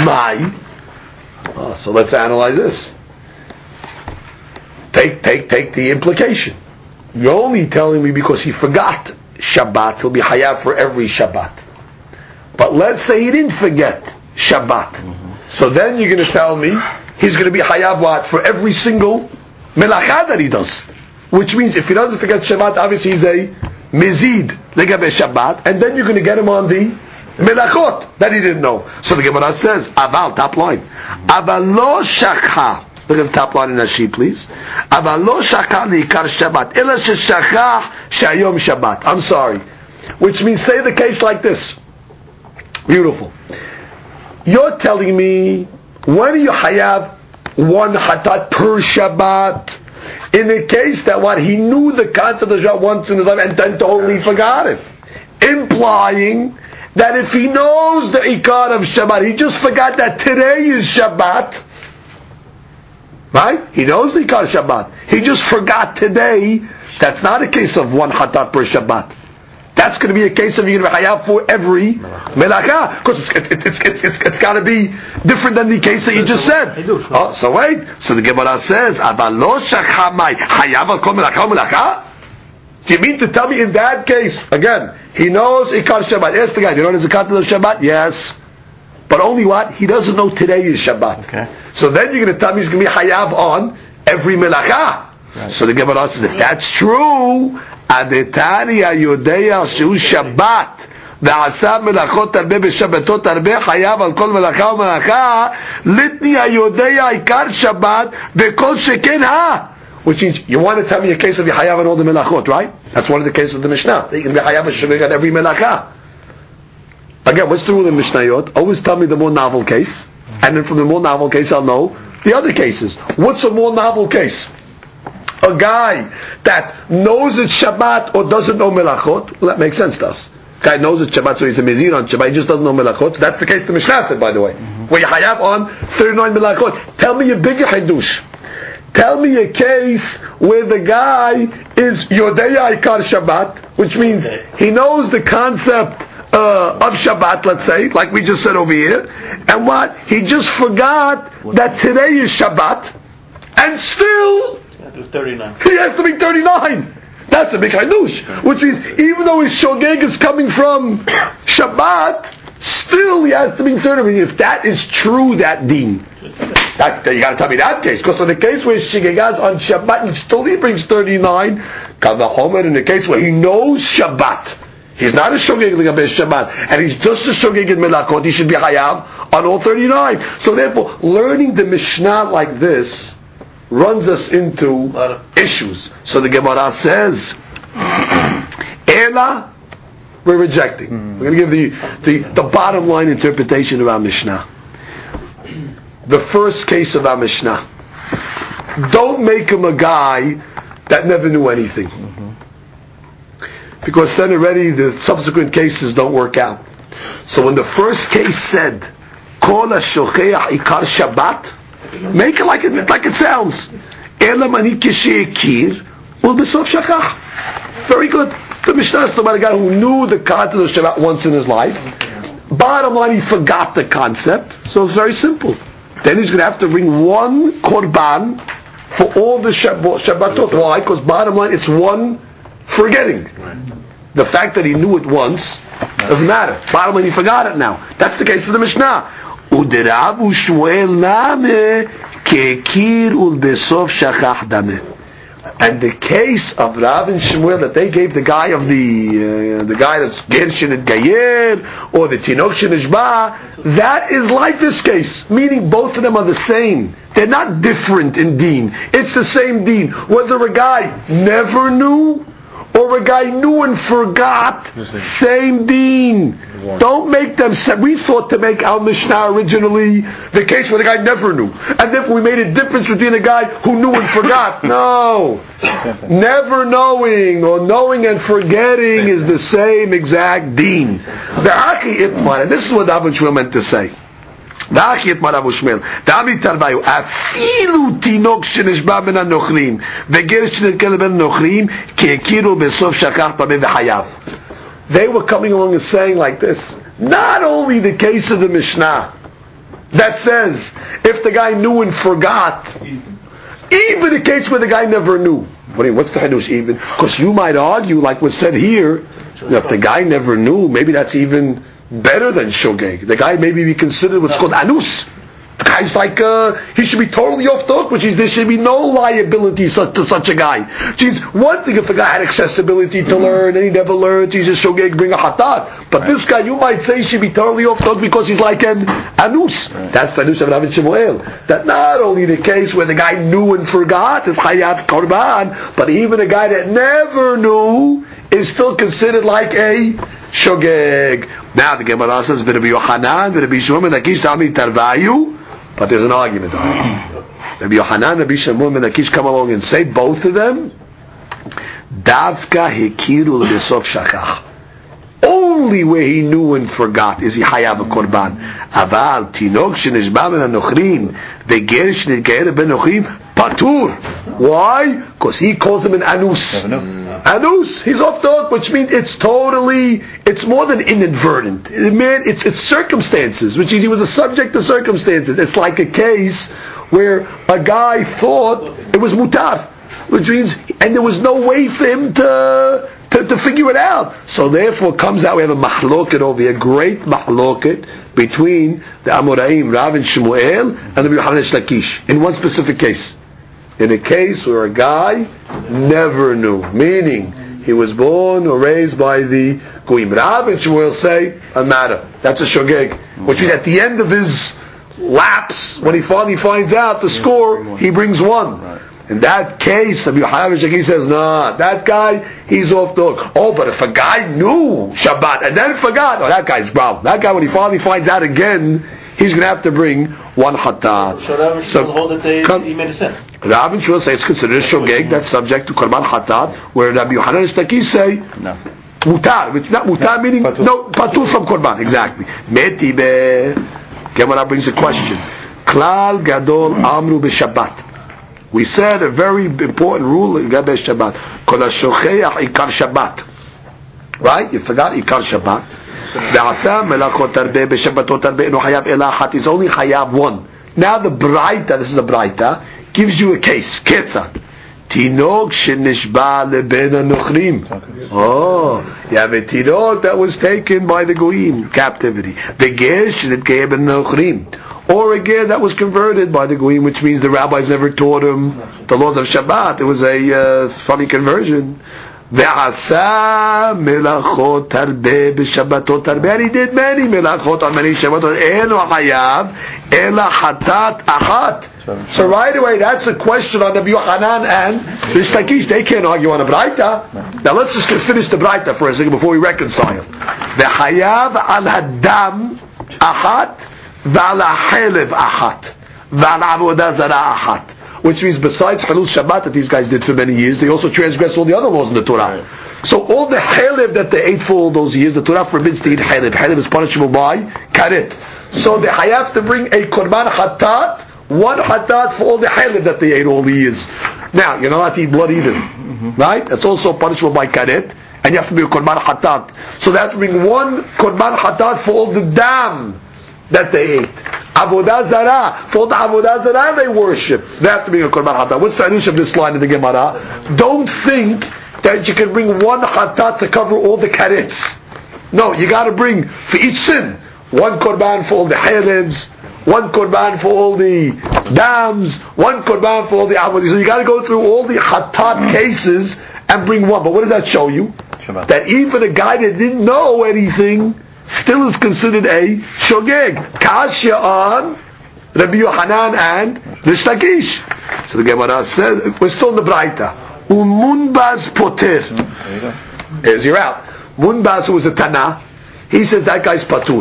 S1: mai. So let's analyze this. Take the implication. You're only telling me because he forgot Shabbat, he'll be hayav for every Shabbat. But let's say he didn't forget Shabbat. So then you're going to tell me he's going to be hayav what? For every single melacha that he does. Which means if he doesn't forget Shabbat, obviously he's a mezid legabe Shabbat, and then you're going to get him on the melachot that he didn't know. So the Gemara says, Aval, top line. Aval lo shakha. Look at the top line in that sheet, please. Aval lo shakha liikar Shabbat. Ela sheshachah shayom Shabbat. I'm sorry. Which means say the case like this. Beautiful. You're telling me when do you hayav one hatat per Shabbat? In the case that what he knew the concept of Shabbat once in his life and then totally forgot it, implying that if he knows the ikar of Shabbat, he just forgot that today is Shabbat. Right? He knows the ikar of Shabbat. He just forgot today. That's not a case of one hatat per Shabbat. That's going to be a case of you're going to be hayav for every melacha, because it's got to be different than the case that you just said. So wait. So the Gemara says, "Aval lo shachamai hayav al kol melacha." Do you mean to tell me in that case again? He knows ikar Shabbat. Ask the guy, do you know there's a concept of Shabbat? Yes, but only what he doesn't know today is Shabbat. Okay. So then you're going to tell me he's going to be hayav on every melacha. Right. So the Gemara says, if that's true, Adetania Yodeya Shu Shabbat ועשה מלאכות הרבה בשבתות הרבה חייב על כל מלאכה ומלאכה litni היודע עיקר שבת וכל שכן which means you want to tell me a case of Hayav and all the melachot, right? That's one of the cases of the Mishnah. You can be Hayav and on every melacha. Again, what's the rule in Mishnayot? Always tell me the more novel case, and then from the more novel case I'll know the other cases. What's a more novel case? A guy that knows it's Shabbat or doesn't know melachot. Well, that makes sense to us. Guy knows it's Shabbat, so he's a mezir on Shabbat. He just doesn't know melachot. That's the case the Mishnah said, by the way, where you hayav on 39 melachot. Tell me a bigger hadush. Tell me a case where the guy is Yodeya Ikar Shabbat, which means he knows the concept of Shabbat, let's say, like we just said over here, and what? He just forgot that today is Shabbat, and still
S2: 39.
S1: He has to be 39. That's a big hadush. Which means even though his shogeg is coming from Shabbat, still he has to be 39. If that is true, that deen. That, you got to tell me that case. Because in the case where Shigegaz on Shabbat, and still he brings 39, Kavachomer, in the case where he knows Shabbat, he's not a shogeg like a Shabbat, and he's just a shogeg in Melachot, he should be hayav on all 39. So therefore, learning the Mishnah like this runs us into issues. So the Gemara says, Ela, we're rejecting. We're going to give the bottom line interpretation of our Mishnah. the first case of our Mishnah. Don't make him a guy that never knew anything. Because then already the subsequent cases don't work out. So when the first case said, Kol ha-shocheach ikar Shabbat, make it like it sounds. Ela mani kishekir ulbesof shachach. Very good. The Mishnah is about a guy who knew the concept of Shabbat once in his life. Bottom line, he forgot the concept. So it's very simple. Then he's going to have to bring one korban for all the Shabbatot. Why? Because bottom line, it's one forgetting. The fact that he knew it once doesn't matter. Bottom line, he forgot it now. That's the case of the Mishnah. Uderav u'shmuel name kekir ulbesof shachach dameh. And the case of Rav and Shmuel that they gave the guy of the guy that's Gershin and Gayer or the Tinok Shenishba, that is like this case, meaning both of them are the same. They're not different in deen. It's the same deen. Whether a guy never knew or a guy knew and forgot, same deen. Don't make them we thought to make our Mishnah originally the case where the guy never knew. And then we made a difference between a guy who knew and forgot. No. Never knowing or knowing and forgetting is the same exact deen. And this is what Rav and Shmuel meant to say. אפילו תינוק שנשבע בין הנוכרים וגר שנתקל בין הנוכרים כי הכירו בסוף שכח טמא וחייב. They were coming along and saying like this, not only the case of the Mishnah that says if the guy knew and forgot, even the case where the guy never knew. What's the hadush even? Because you might argue, like was said here, if the guy never knew, maybe that's even better than shogeg. The guy maybe be considered what's called anus. The guy's like, he should be totally off the hook, which is there should be no liability to such a guy. Geez, one thing if the guy had accessibility to learn and he never learned, he's a shogeg, bring a hatat. But this guy, you might say, should be totally off the hook because he's like an anus. That's the anus of Rav and Shmuel. That not only the case where the guy knew and forgot is chayav korban, but even a guy that never knew is still considered like a shogeg. Now the Gemara says, "V'Rabbi Yochanan, V'Rabbi Shimon ben Lakish Tami Tarvayu," but there's an argument on it. Rabbi Yochanan, Rabbi Shimon ben Lakish come along and say both of them, Davka hekiru l'besof shachach. Only where he knew and forgot is he hayav a korban. Aval tinok shenishba ben hanochrim v'ger shenitgayer ben hanochrim patur. Why? Because he calls him an anus. Anus, he's off the hook, which means it's more than inadvertent. It's circumstances, which is he was a subject to circumstances. It's like a case where a guy thought it was mutar, which means, and there was no way for him to figure it out. So therefore comes out, we have a mahloket over here, a great mahloket between the Amoraim, Rav and Shmuel, and the Yochanan Lakish, in one specific case. In a case where a guy never knew, meaning he was born or raised by the Goyim. Rav and Shmuel say, a matter. That's a shogeg. Which means at the end of his lapse, when he finally finds out the score, he brings one. In that case, Rabbi Yochanan Shaki says, nah, that guy, he's off the hook. Oh, but if a guy knew Shabbat and then forgot, that guy's brown. That guy, when he finally finds out again, he's going to have to bring one hatat.
S3: So Rav and Shmuel hold that he made a sense.
S1: Rav and Shmuel say it's considered a shogeg that's subject to korban hatat, where Rabbi Yochanan Shtaki say no. Mutar, which not mutar meaning no patur from korban. Exactly. Metibe. Gemara brings a question. Klal gadol amru b'Shabbat. We said a very important rule in Gabe Shabbat. Kol ha-shocheach ikar Shabbat. Right? You forgot ikar Shabbat. Ve'asa melachot harbe b'Shabbatot harbe eno hayav ela achat. He's only hayav one. Now the Braita, this is a Braita, gives you a case. Ketzad. Tinok shenishba leben hanochrim. Oh, you have a tinok that was taken by the Goyim, captivity. Ve'ger shenitgei ben hanochrim. Or again, that was converted by the Goyim, which means the rabbis never taught him the laws of Shabbat. It was a funny conversion. Ve'asa melachot harbe b'Shabbatot harbe. And he did many melachot on many Shabbatot. Eno hayav ela hatat achat. So right away, that's a question on Rabbi Yochanan and the Lakish. They can't argue on a Braita. Now let's just finish the Braita for a second before we reconcile. Ve'hayav al hadam achat v'ala helev achat. V'al avodah zarah achat. Which means besides Halul Shabbat that these guys did for many years, they also transgressed all the other laws in the Torah. Right. So all the halib that they ate for all those years, the Torah forbids to eat halib. Halib is punishable by karet. So they have to bring a korban hatat, one hatat for all the halib that they ate all the years. Now, you're not allowed to eat blood either. Right? That's also punishable by karet. And you have to bring a korban hatat. So they have to bring one korban hatat for all the dam that they ate. Avodah zarah, for the avodah zarah they worship, they have to bring a korban hatat. What's the anush of this line in the Gemara? Don't think that you can bring one hatat to cover all the karets. No, you got to bring for each sin one korban for all the halibs, one korban for all the dams, one korban for all the avodah. So you got to go through all the hatat cases and bring one. But what does that show you? Shabbat. That even a guy that didn't know anything still is considered a shogeg. Kasha on Rabbi Yohanan and Rish Lakish. So the Gemara says, we're still in the Braita. Munbaz poter. As you're out. Munbaz, who was a Tana, he says that guy's patur.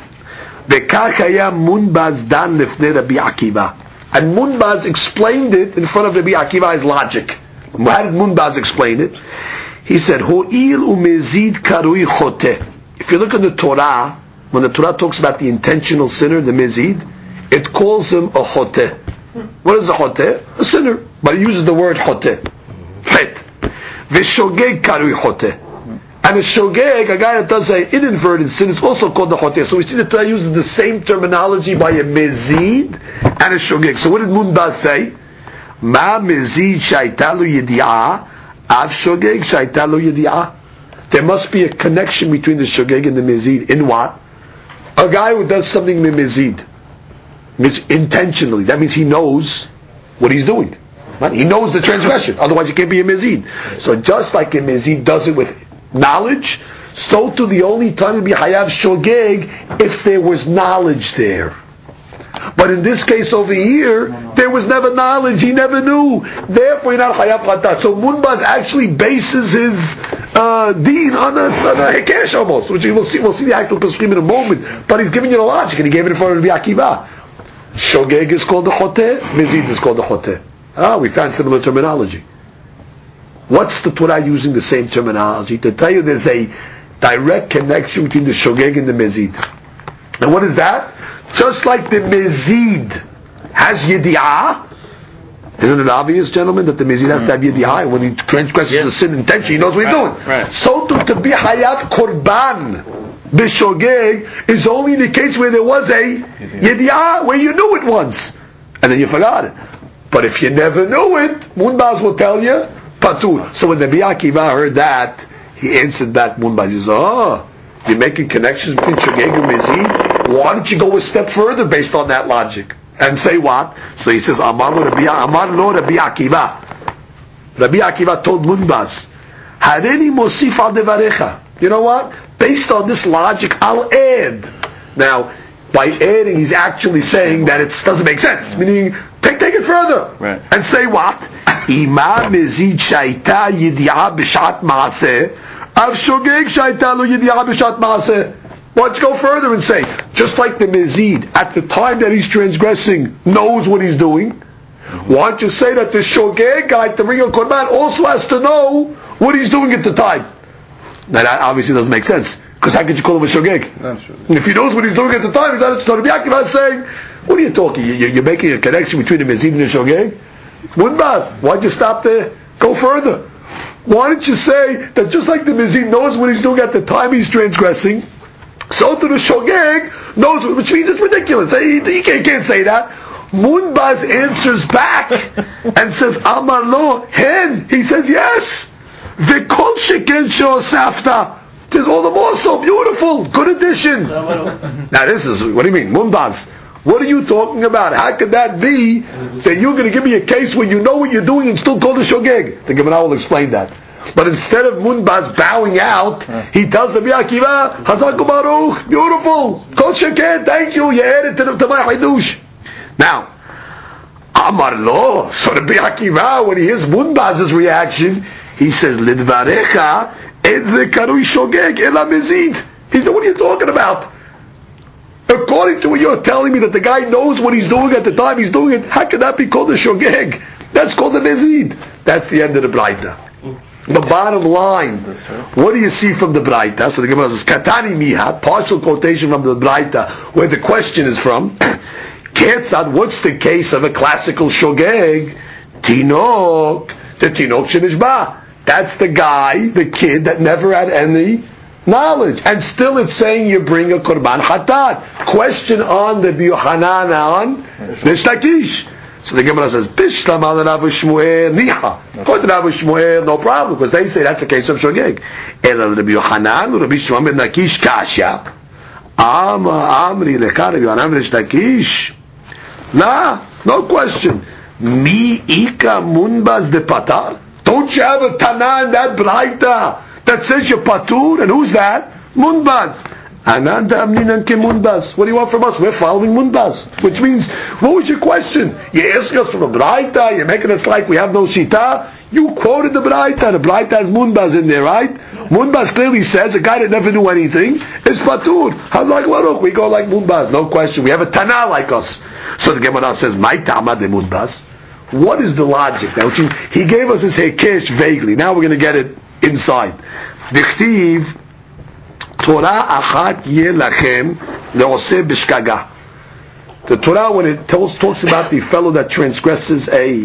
S1: V'kachaya Munbaz dan lifnei Rabbi Akiva. And Munbaz explained it in front of Rabbi Akiva as logic. How did Munbaz explain it? He said, Ho'il umezid karui choteh. If you look in the Torah, when the Torah talks about the intentional sinner, the mezid, it calls him a choteh. What is a choteh? A sinner. But it uses the word choteh. Het. V'shogeg karui choteh. And a shogeg, a guy that does an inadvertent sin, is also called the choteh. So we see the Torah uses the same terminology by a mezid and a shogeg. So what did Munbaz say? Ma mezid shaitalu yedi'ah, av shogeg shaitalu yedi'ah. There must be a connection between the shogeg and the mezid. In what? A guy who does something mezid, means intentionally. That means he knows what he's doing. Right? He knows the transgression. Otherwise, he can't be a mezid. So just like a mezid does it with knowledge, so too the only time to be hayav shogeg if there was knowledge there. But in this case over here, there was never knowledge. He never knew. Therefore, you're not hayav chatat. So Munbaz actually bases his deen on a hekesh almost, which we'll see the actual pesachim in a moment. But he's giving you the logic, and he gave it in front of Rabbi Akiva. Shogeg is called the choteh. Mezid is called the choteh. We found similar terminology. What's the Torah using the same terminology? To tell you there's a direct connection between the shogeg and the mezid. And what is that? Just like the mezid has yedi'ah, isn't it obvious, gentlemen, that the mezid has to have yedi'ah? When he transgresses the sin intention, he knows what he's doing. Right. So to be hayav korban b'shogeg is only the case where there was a yedi'ah, where you knew it once, and then you forgot it. But if you never knew it, Munbaz will tell you, patur. So when the Rabbi Akiva heard that, he answered back Munbaz. He says, you're making connections between shogeg and mezid? Why don't you go a step further based on that logic? And say what? So he says, Amar lo Rabbi Akiva. Rabbi Akiva told Munbaz, Hareni mosif al devarecha. You know what? Based on this logic, I'll add. Now, by adding, he's actually saying that it doesn't make sense. Meaning, take it further. Right. And say what? Ima mezid shaita yidi'ah b'shat ma'aseh, av shogeg shaita lo yidi'ah b'shat ma'aseh. Why don't you go further and say, just like the mezid, at the time that he's transgressing, knows what he's doing, why don't you say that the shogeg guy, to bring a korban, also has to know what he's doing at the time? Now that obviously doesn't make sense, because how could you call him a shogeg? If he knows what he's doing at the time, he's not. So Rabbi Akiva is saying, what are you talking? You're making a connection between the mezid and the shogeg? Munbaz, why'd you stop there? Go further. Why don't you say that just like the mezid knows what he's doing at the time he's transgressing, so to the shogeg knows, which means it's ridiculous. He can't say that. Munbaz answers back and says, Amar lo hen. He says, yes. V'kol sheken she'osafta. It is all the more so beautiful. Good addition. Now this is, what do you mean? Munbaz, what are you talking about? How could that be that you're going to give me a case where you know what you're doing and still call the shogeg? The Gemara will explain that. But instead of Munbaz bowing out, he tells Rabbi Akiva, Chazak Baruch, beautiful, Kol Sheken, thank you, you added to my Hidush. Now, Amar lo, so Rabbi Akiva, when he hears Munbaz's reaction, he says, Lidvarecha, Edze Karui Shogeg, Ela Mezid. He said, what are you talking about? According to what you're telling me that the guy knows what he's doing at the time he's doing it, how can that be called a shogeg? That's called a mezid. That's the end of the Braita. The bottom line, what do you see from the Braita? So the Gemara says, Katani miha, partial quotation from the Braita, where the question is from, Ketzad, what's the case of a classical shogeg? Tinok, the Tinok shenishba. That's the guy, the kid that never had any knowledge. And still it's saying you bring a korban hatat. Question on the Yochanan on Rish Lakish. So the Gemara says, Bishlam al Rav Shmuel niha. According to Rav Shmuel, no problem, because they say that's the case of shogeg. El Rabbi Yochanan, Rabbi Shmuel ben Lakish kasha. Amri lecha Rabbi Yochanan Rish Lakish. Nah, no question. Mi ika munbaz de patar. Don't you have a Tana in that Braita that says you're patur? And who's that? Munbaz. Ananda amninan ke munbaz. What do you want from us? We're following munbaz. Which means, what was your question? You're asking us from a Braita, you're making us like we have no shita. You quoted the Braita. The Braita has munbaz in there, right? Munbaz clearly says a guy that never knew anything is patur. How's like Baruch? We go like munbaz, no question. We have a Tana like us. So the Gemara says, "My tama de munbaz." What is the logic now? Which means he gave us his hekesh vaguely. Now we're going to get it inside. Dichtiv Torah achat yeh lachem leoseh b'shkaga. The Torah, when it talks about the fellow that transgresses a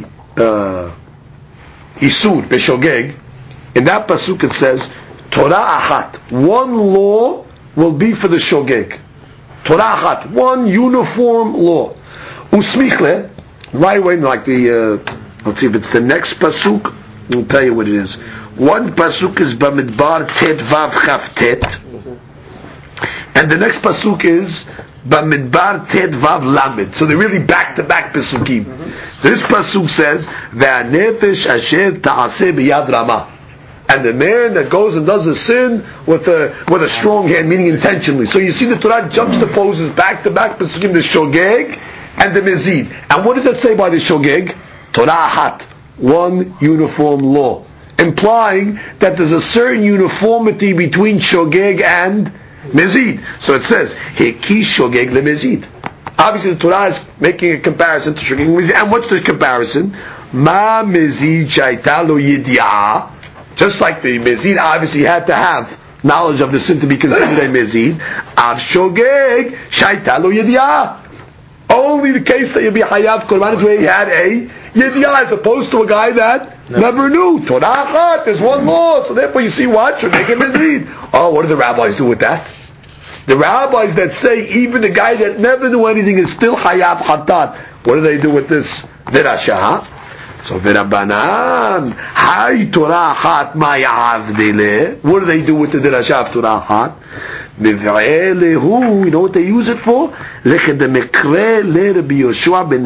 S1: isur b'shogeg, in that pasuk it says Torah achat. One law will be for the shogeg. Torah achat, one uniform law. Usmichle. Right away, like the, let's see if it's the next pasuk. I'll tell you what it is. One pasuk is Bamidbar Tet Vav Chaf Tet, and the next pasuk is Bamidbar Tet Vav Lamed. So they're really back-to-back pasukim. This pasuk says Ve'anefesh Asher Ta'aseh B'Yad Rama, and the man that goes and does a sin with a strong hand, meaning intentionally. So you see the Torah juxtaposes back-to-back pasukim, the shogeg and the mezid. And what does that say by the shogeg? Torah hat, one uniform law, implying that there's a certain uniformity between shogeg and mezid. So it says heki shogeg le mezid. Obviously the Torah is making a comparison to shogeg and mezid. And what's the comparison? Ma mezid shaita lo yedi'ah. Just like the mezid obviously had to have knowledge of the sin to be considered a mezid. Av shogeg shaita lo yedi'ah. Only the case that you be hayav korban is where he had a yediyah, as opposed to a guy that never knew. Torah achat, there's one law, so therefore you see what? Should make a mezid. Oh, what do the rabbis do with that? The rabbis that say even the guy that never knew anything is still hayav chatat. What do they do with this dirashah? So v'rabbanan, hay Torah achat ma ya'avdele. What do they do with the dirashah of Torah achat? You know what they use it for? Like what the Rabbi Yoshua ben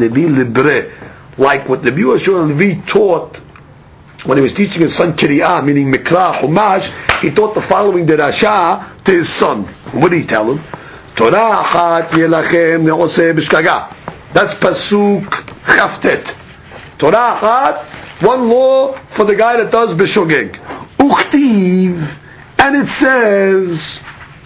S1: Levi taught when he was teaching his son Kiriyah, meaning Mikra, Chumash. He taught the following derasha to his son. What did he tell him? Torah achat yelachem leoseh b'shkaga. That's pasuk chaftet. Torah achat, one law for the guy that does b'shogeg. Uchtiv, and it says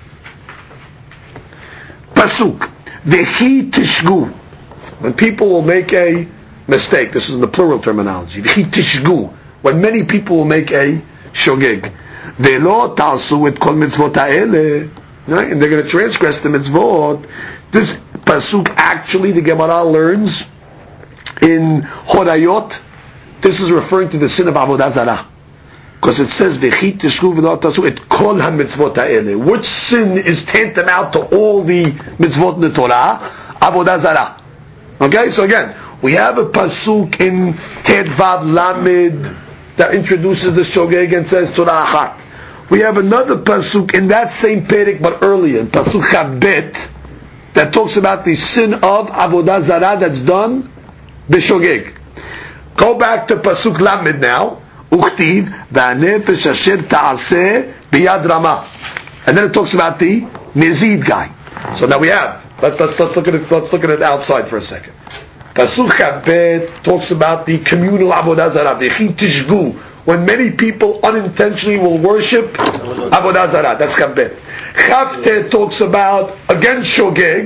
S1: pasuk v'chi tishgu. When people will make a mistake, this is in the plural terminology. V'chi tishgu. When many people will make a shogeg, ve'lo ta'asu et kol mitzvot ha'ele, and they're going to transgress the mitzvot. This pasuk actually the Gemara learns in Horayot. This is referring to the sin of Avodah Zarah, because it says v'chi tishgu ve'lo ta'asu et kol ha'mitzvot ha'ele. Which sin is tantamount to all the mitzvot in the Torah? Avodah Zarah. Okay, so again, we have a pasuk in Tet Vav Lamed that introduces the shogeg and says Torah achat. We have another pasuk in that same perik but earlier, in pasuk Chabet, that talks about the sin of Avodah Zarah that's done b'shogeg. Go back to pasuk Lamed now. Uchtiv v'anefesh asher ta'aseh b'yad Rama, and then it talks about the mezid guy. So now we have. Let's look at it. Let's look at it outside for a second. Pasuk Chabet talks about the communal Avodah Zarah, v'chi tishgu, when many people unintentionally will worship Avodah Zarah. That's Chabet. Chavtet talks about against shogeg,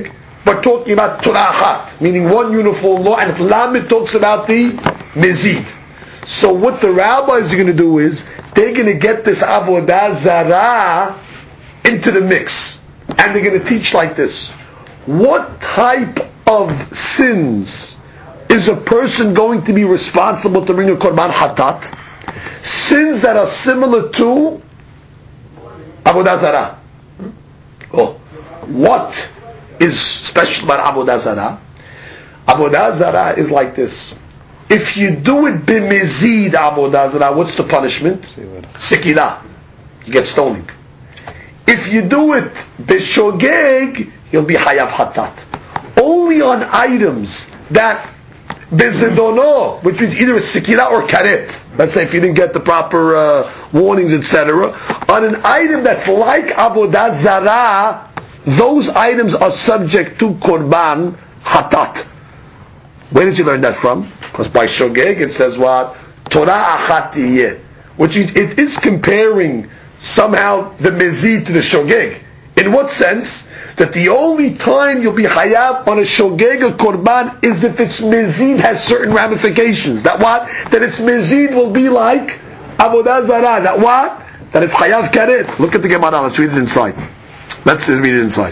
S1: but talking about Torah Achat, meaning one uniform law, and Lamed talks about the Mezid. So what the rabbis are going to do is, they're going to get this Avodah Zarah into the mix. And they're going to teach like this. What type of sins is a person going to be responsible to bring a Korban Hatat? Sins that are similar to Avodah Zarah. Oh, what is special about Avodah Zarah? Avodah Zarah is like this. If you do it b'mezid Avodah Zarah, what's the punishment? Sekila. You get stoning. If you do it b'shogeg, you'll be hayav hatat. Only on items that bezedono, which means either a sekila or karet. Let's say if you didn't get the proper warnings, etc. On an item that's like Avodah Zarah, those items are subject to korban hatat. Where did you learn that from? Because by shogeg it says what? Torah achat tiyeh. Which means it is comparing somehow the mezid to the shogeg. In what sense? That the only time you'll be hayav on a shogeg or korban is if its mezid has certain ramifications. That what? That its mezid will be like Avodah Zarah. That what? That it's hayav karet. Look at the Gemara. Let's read it inside. Let's read it inside.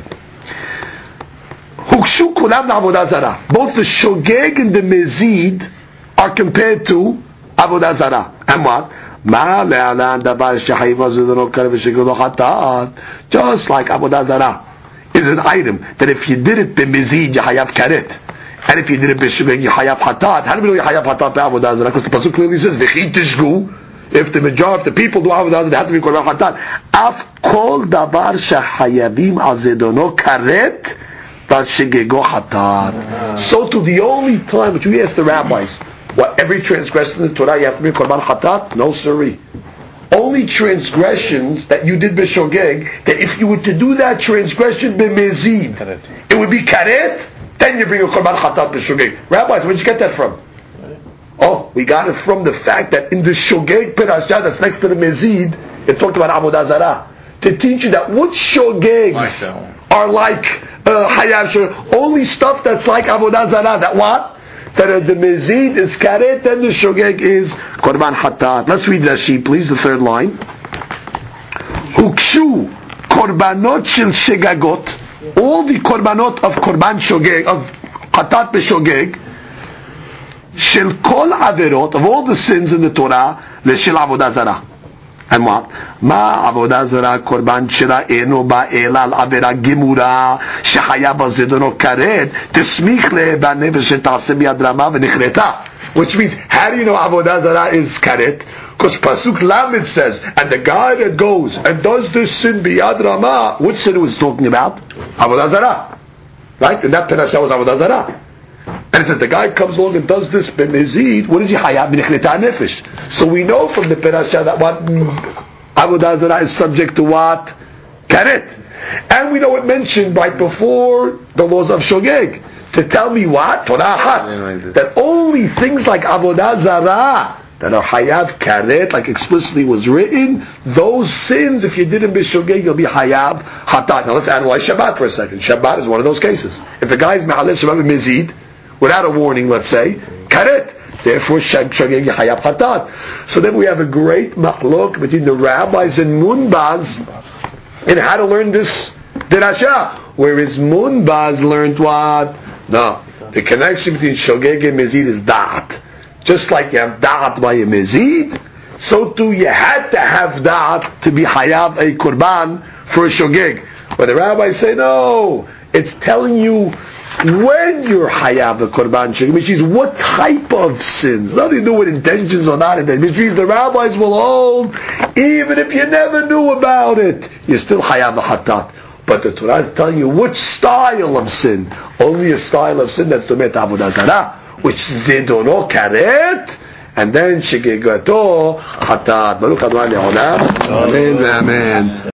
S1: Hukshu kulam Avodah Zarah. Both the shogeg and the mezid are compared to Avodah Zarah. And what? Just like Avodah Zarah is an item that if you did it b'mezid you hayav karet, and if you did it b'shogeg you hayav hatat. How do we know you hayav hatat b'Avodah Zarah? Because the pasuk clearly says v'chi tishgu. If the majority of the people do Avodah Zarah, they have to be korban hatat. Af kol davar shehayavim al zedono karet v'shegego hatat. So to the only time which we ask the rabbis, what, every transgression in the Torah you have to bring korban hatat? No, siree. Only transgressions that you did b'shogeg, that if you were to do that transgression b'mezid, it would be karet, then you bring a korban hatat b'shogeg. Rabbis, where'd you get that from? Oh, we got it from the fact that in the shogeg perashah that's next to the mezid, it talked about Avodah Zarah. To teach you that what shogegs are like hayav shogeg, only stuff that's like Avodah Zarah, that what? That the mezid is karet, then the shogeg is korban hatat. Let's read Rashi, please, the third line. Hukshu korbanot shel shegagot, all the korbanot of korban shogeg, of hatat b'shogeg, shel kol averot, of all the sins in the Torah, l'shel avodah zarah. And what? Ma avodah zarah korban shela eno ba'ela al avera gemura shehayav al zedono karet tesmich le ba'nefesh she'taseh biyad rama v'nichreta. Which means, how do you know avodah zarah is karet? Because pasuk lamed says, and the guy that goes and does this sin biyad rama, which sin was talking about? Avodah zarah, right? And that parasha was avodah zarah. And it says the guy comes along and does this b'mezid. What is he hayav b'nichreta nefesh? So we know from the parasha that what avodah zarah is subject to what? Karet. And we know it mentioned right before the laws of shogeg to tell me what? Torah achat. That only things like avodah zarah that are hayav karet, like explicitly was written, those sins, if you did in b'shogeg, you'll be hayav hatat. Now let's analyze Shabbat for a second. Shabbat is one of those cases. If a guy is mehalel Shabbat b'mezid, without a warning, let's say, karet, therefore shogeg hayav hatat. So then we have a great machlok between the rabbis and Munbaz in how to learn this derasha. Whereas Munbaz learned what? No, the connection between shogeg and mezid is da'at. Just like you have da'at by a mezid, so too you had to have da'at to be hayav a korban for a shogeg. But the rabbis say no, it's telling you when you're hayav a korban shogeg, which is what type of sins. Nothing to do with intentions or not intentions. Which means the rabbis will hold, even if you never knew about it, you're still hayav a hatat. But the Torah is telling you which style of sin. Only a style of sin that's domet avodah zarah, which zedono karet, and then shegegato hatat. Baruch Adonai le'olam. Amen. Amen.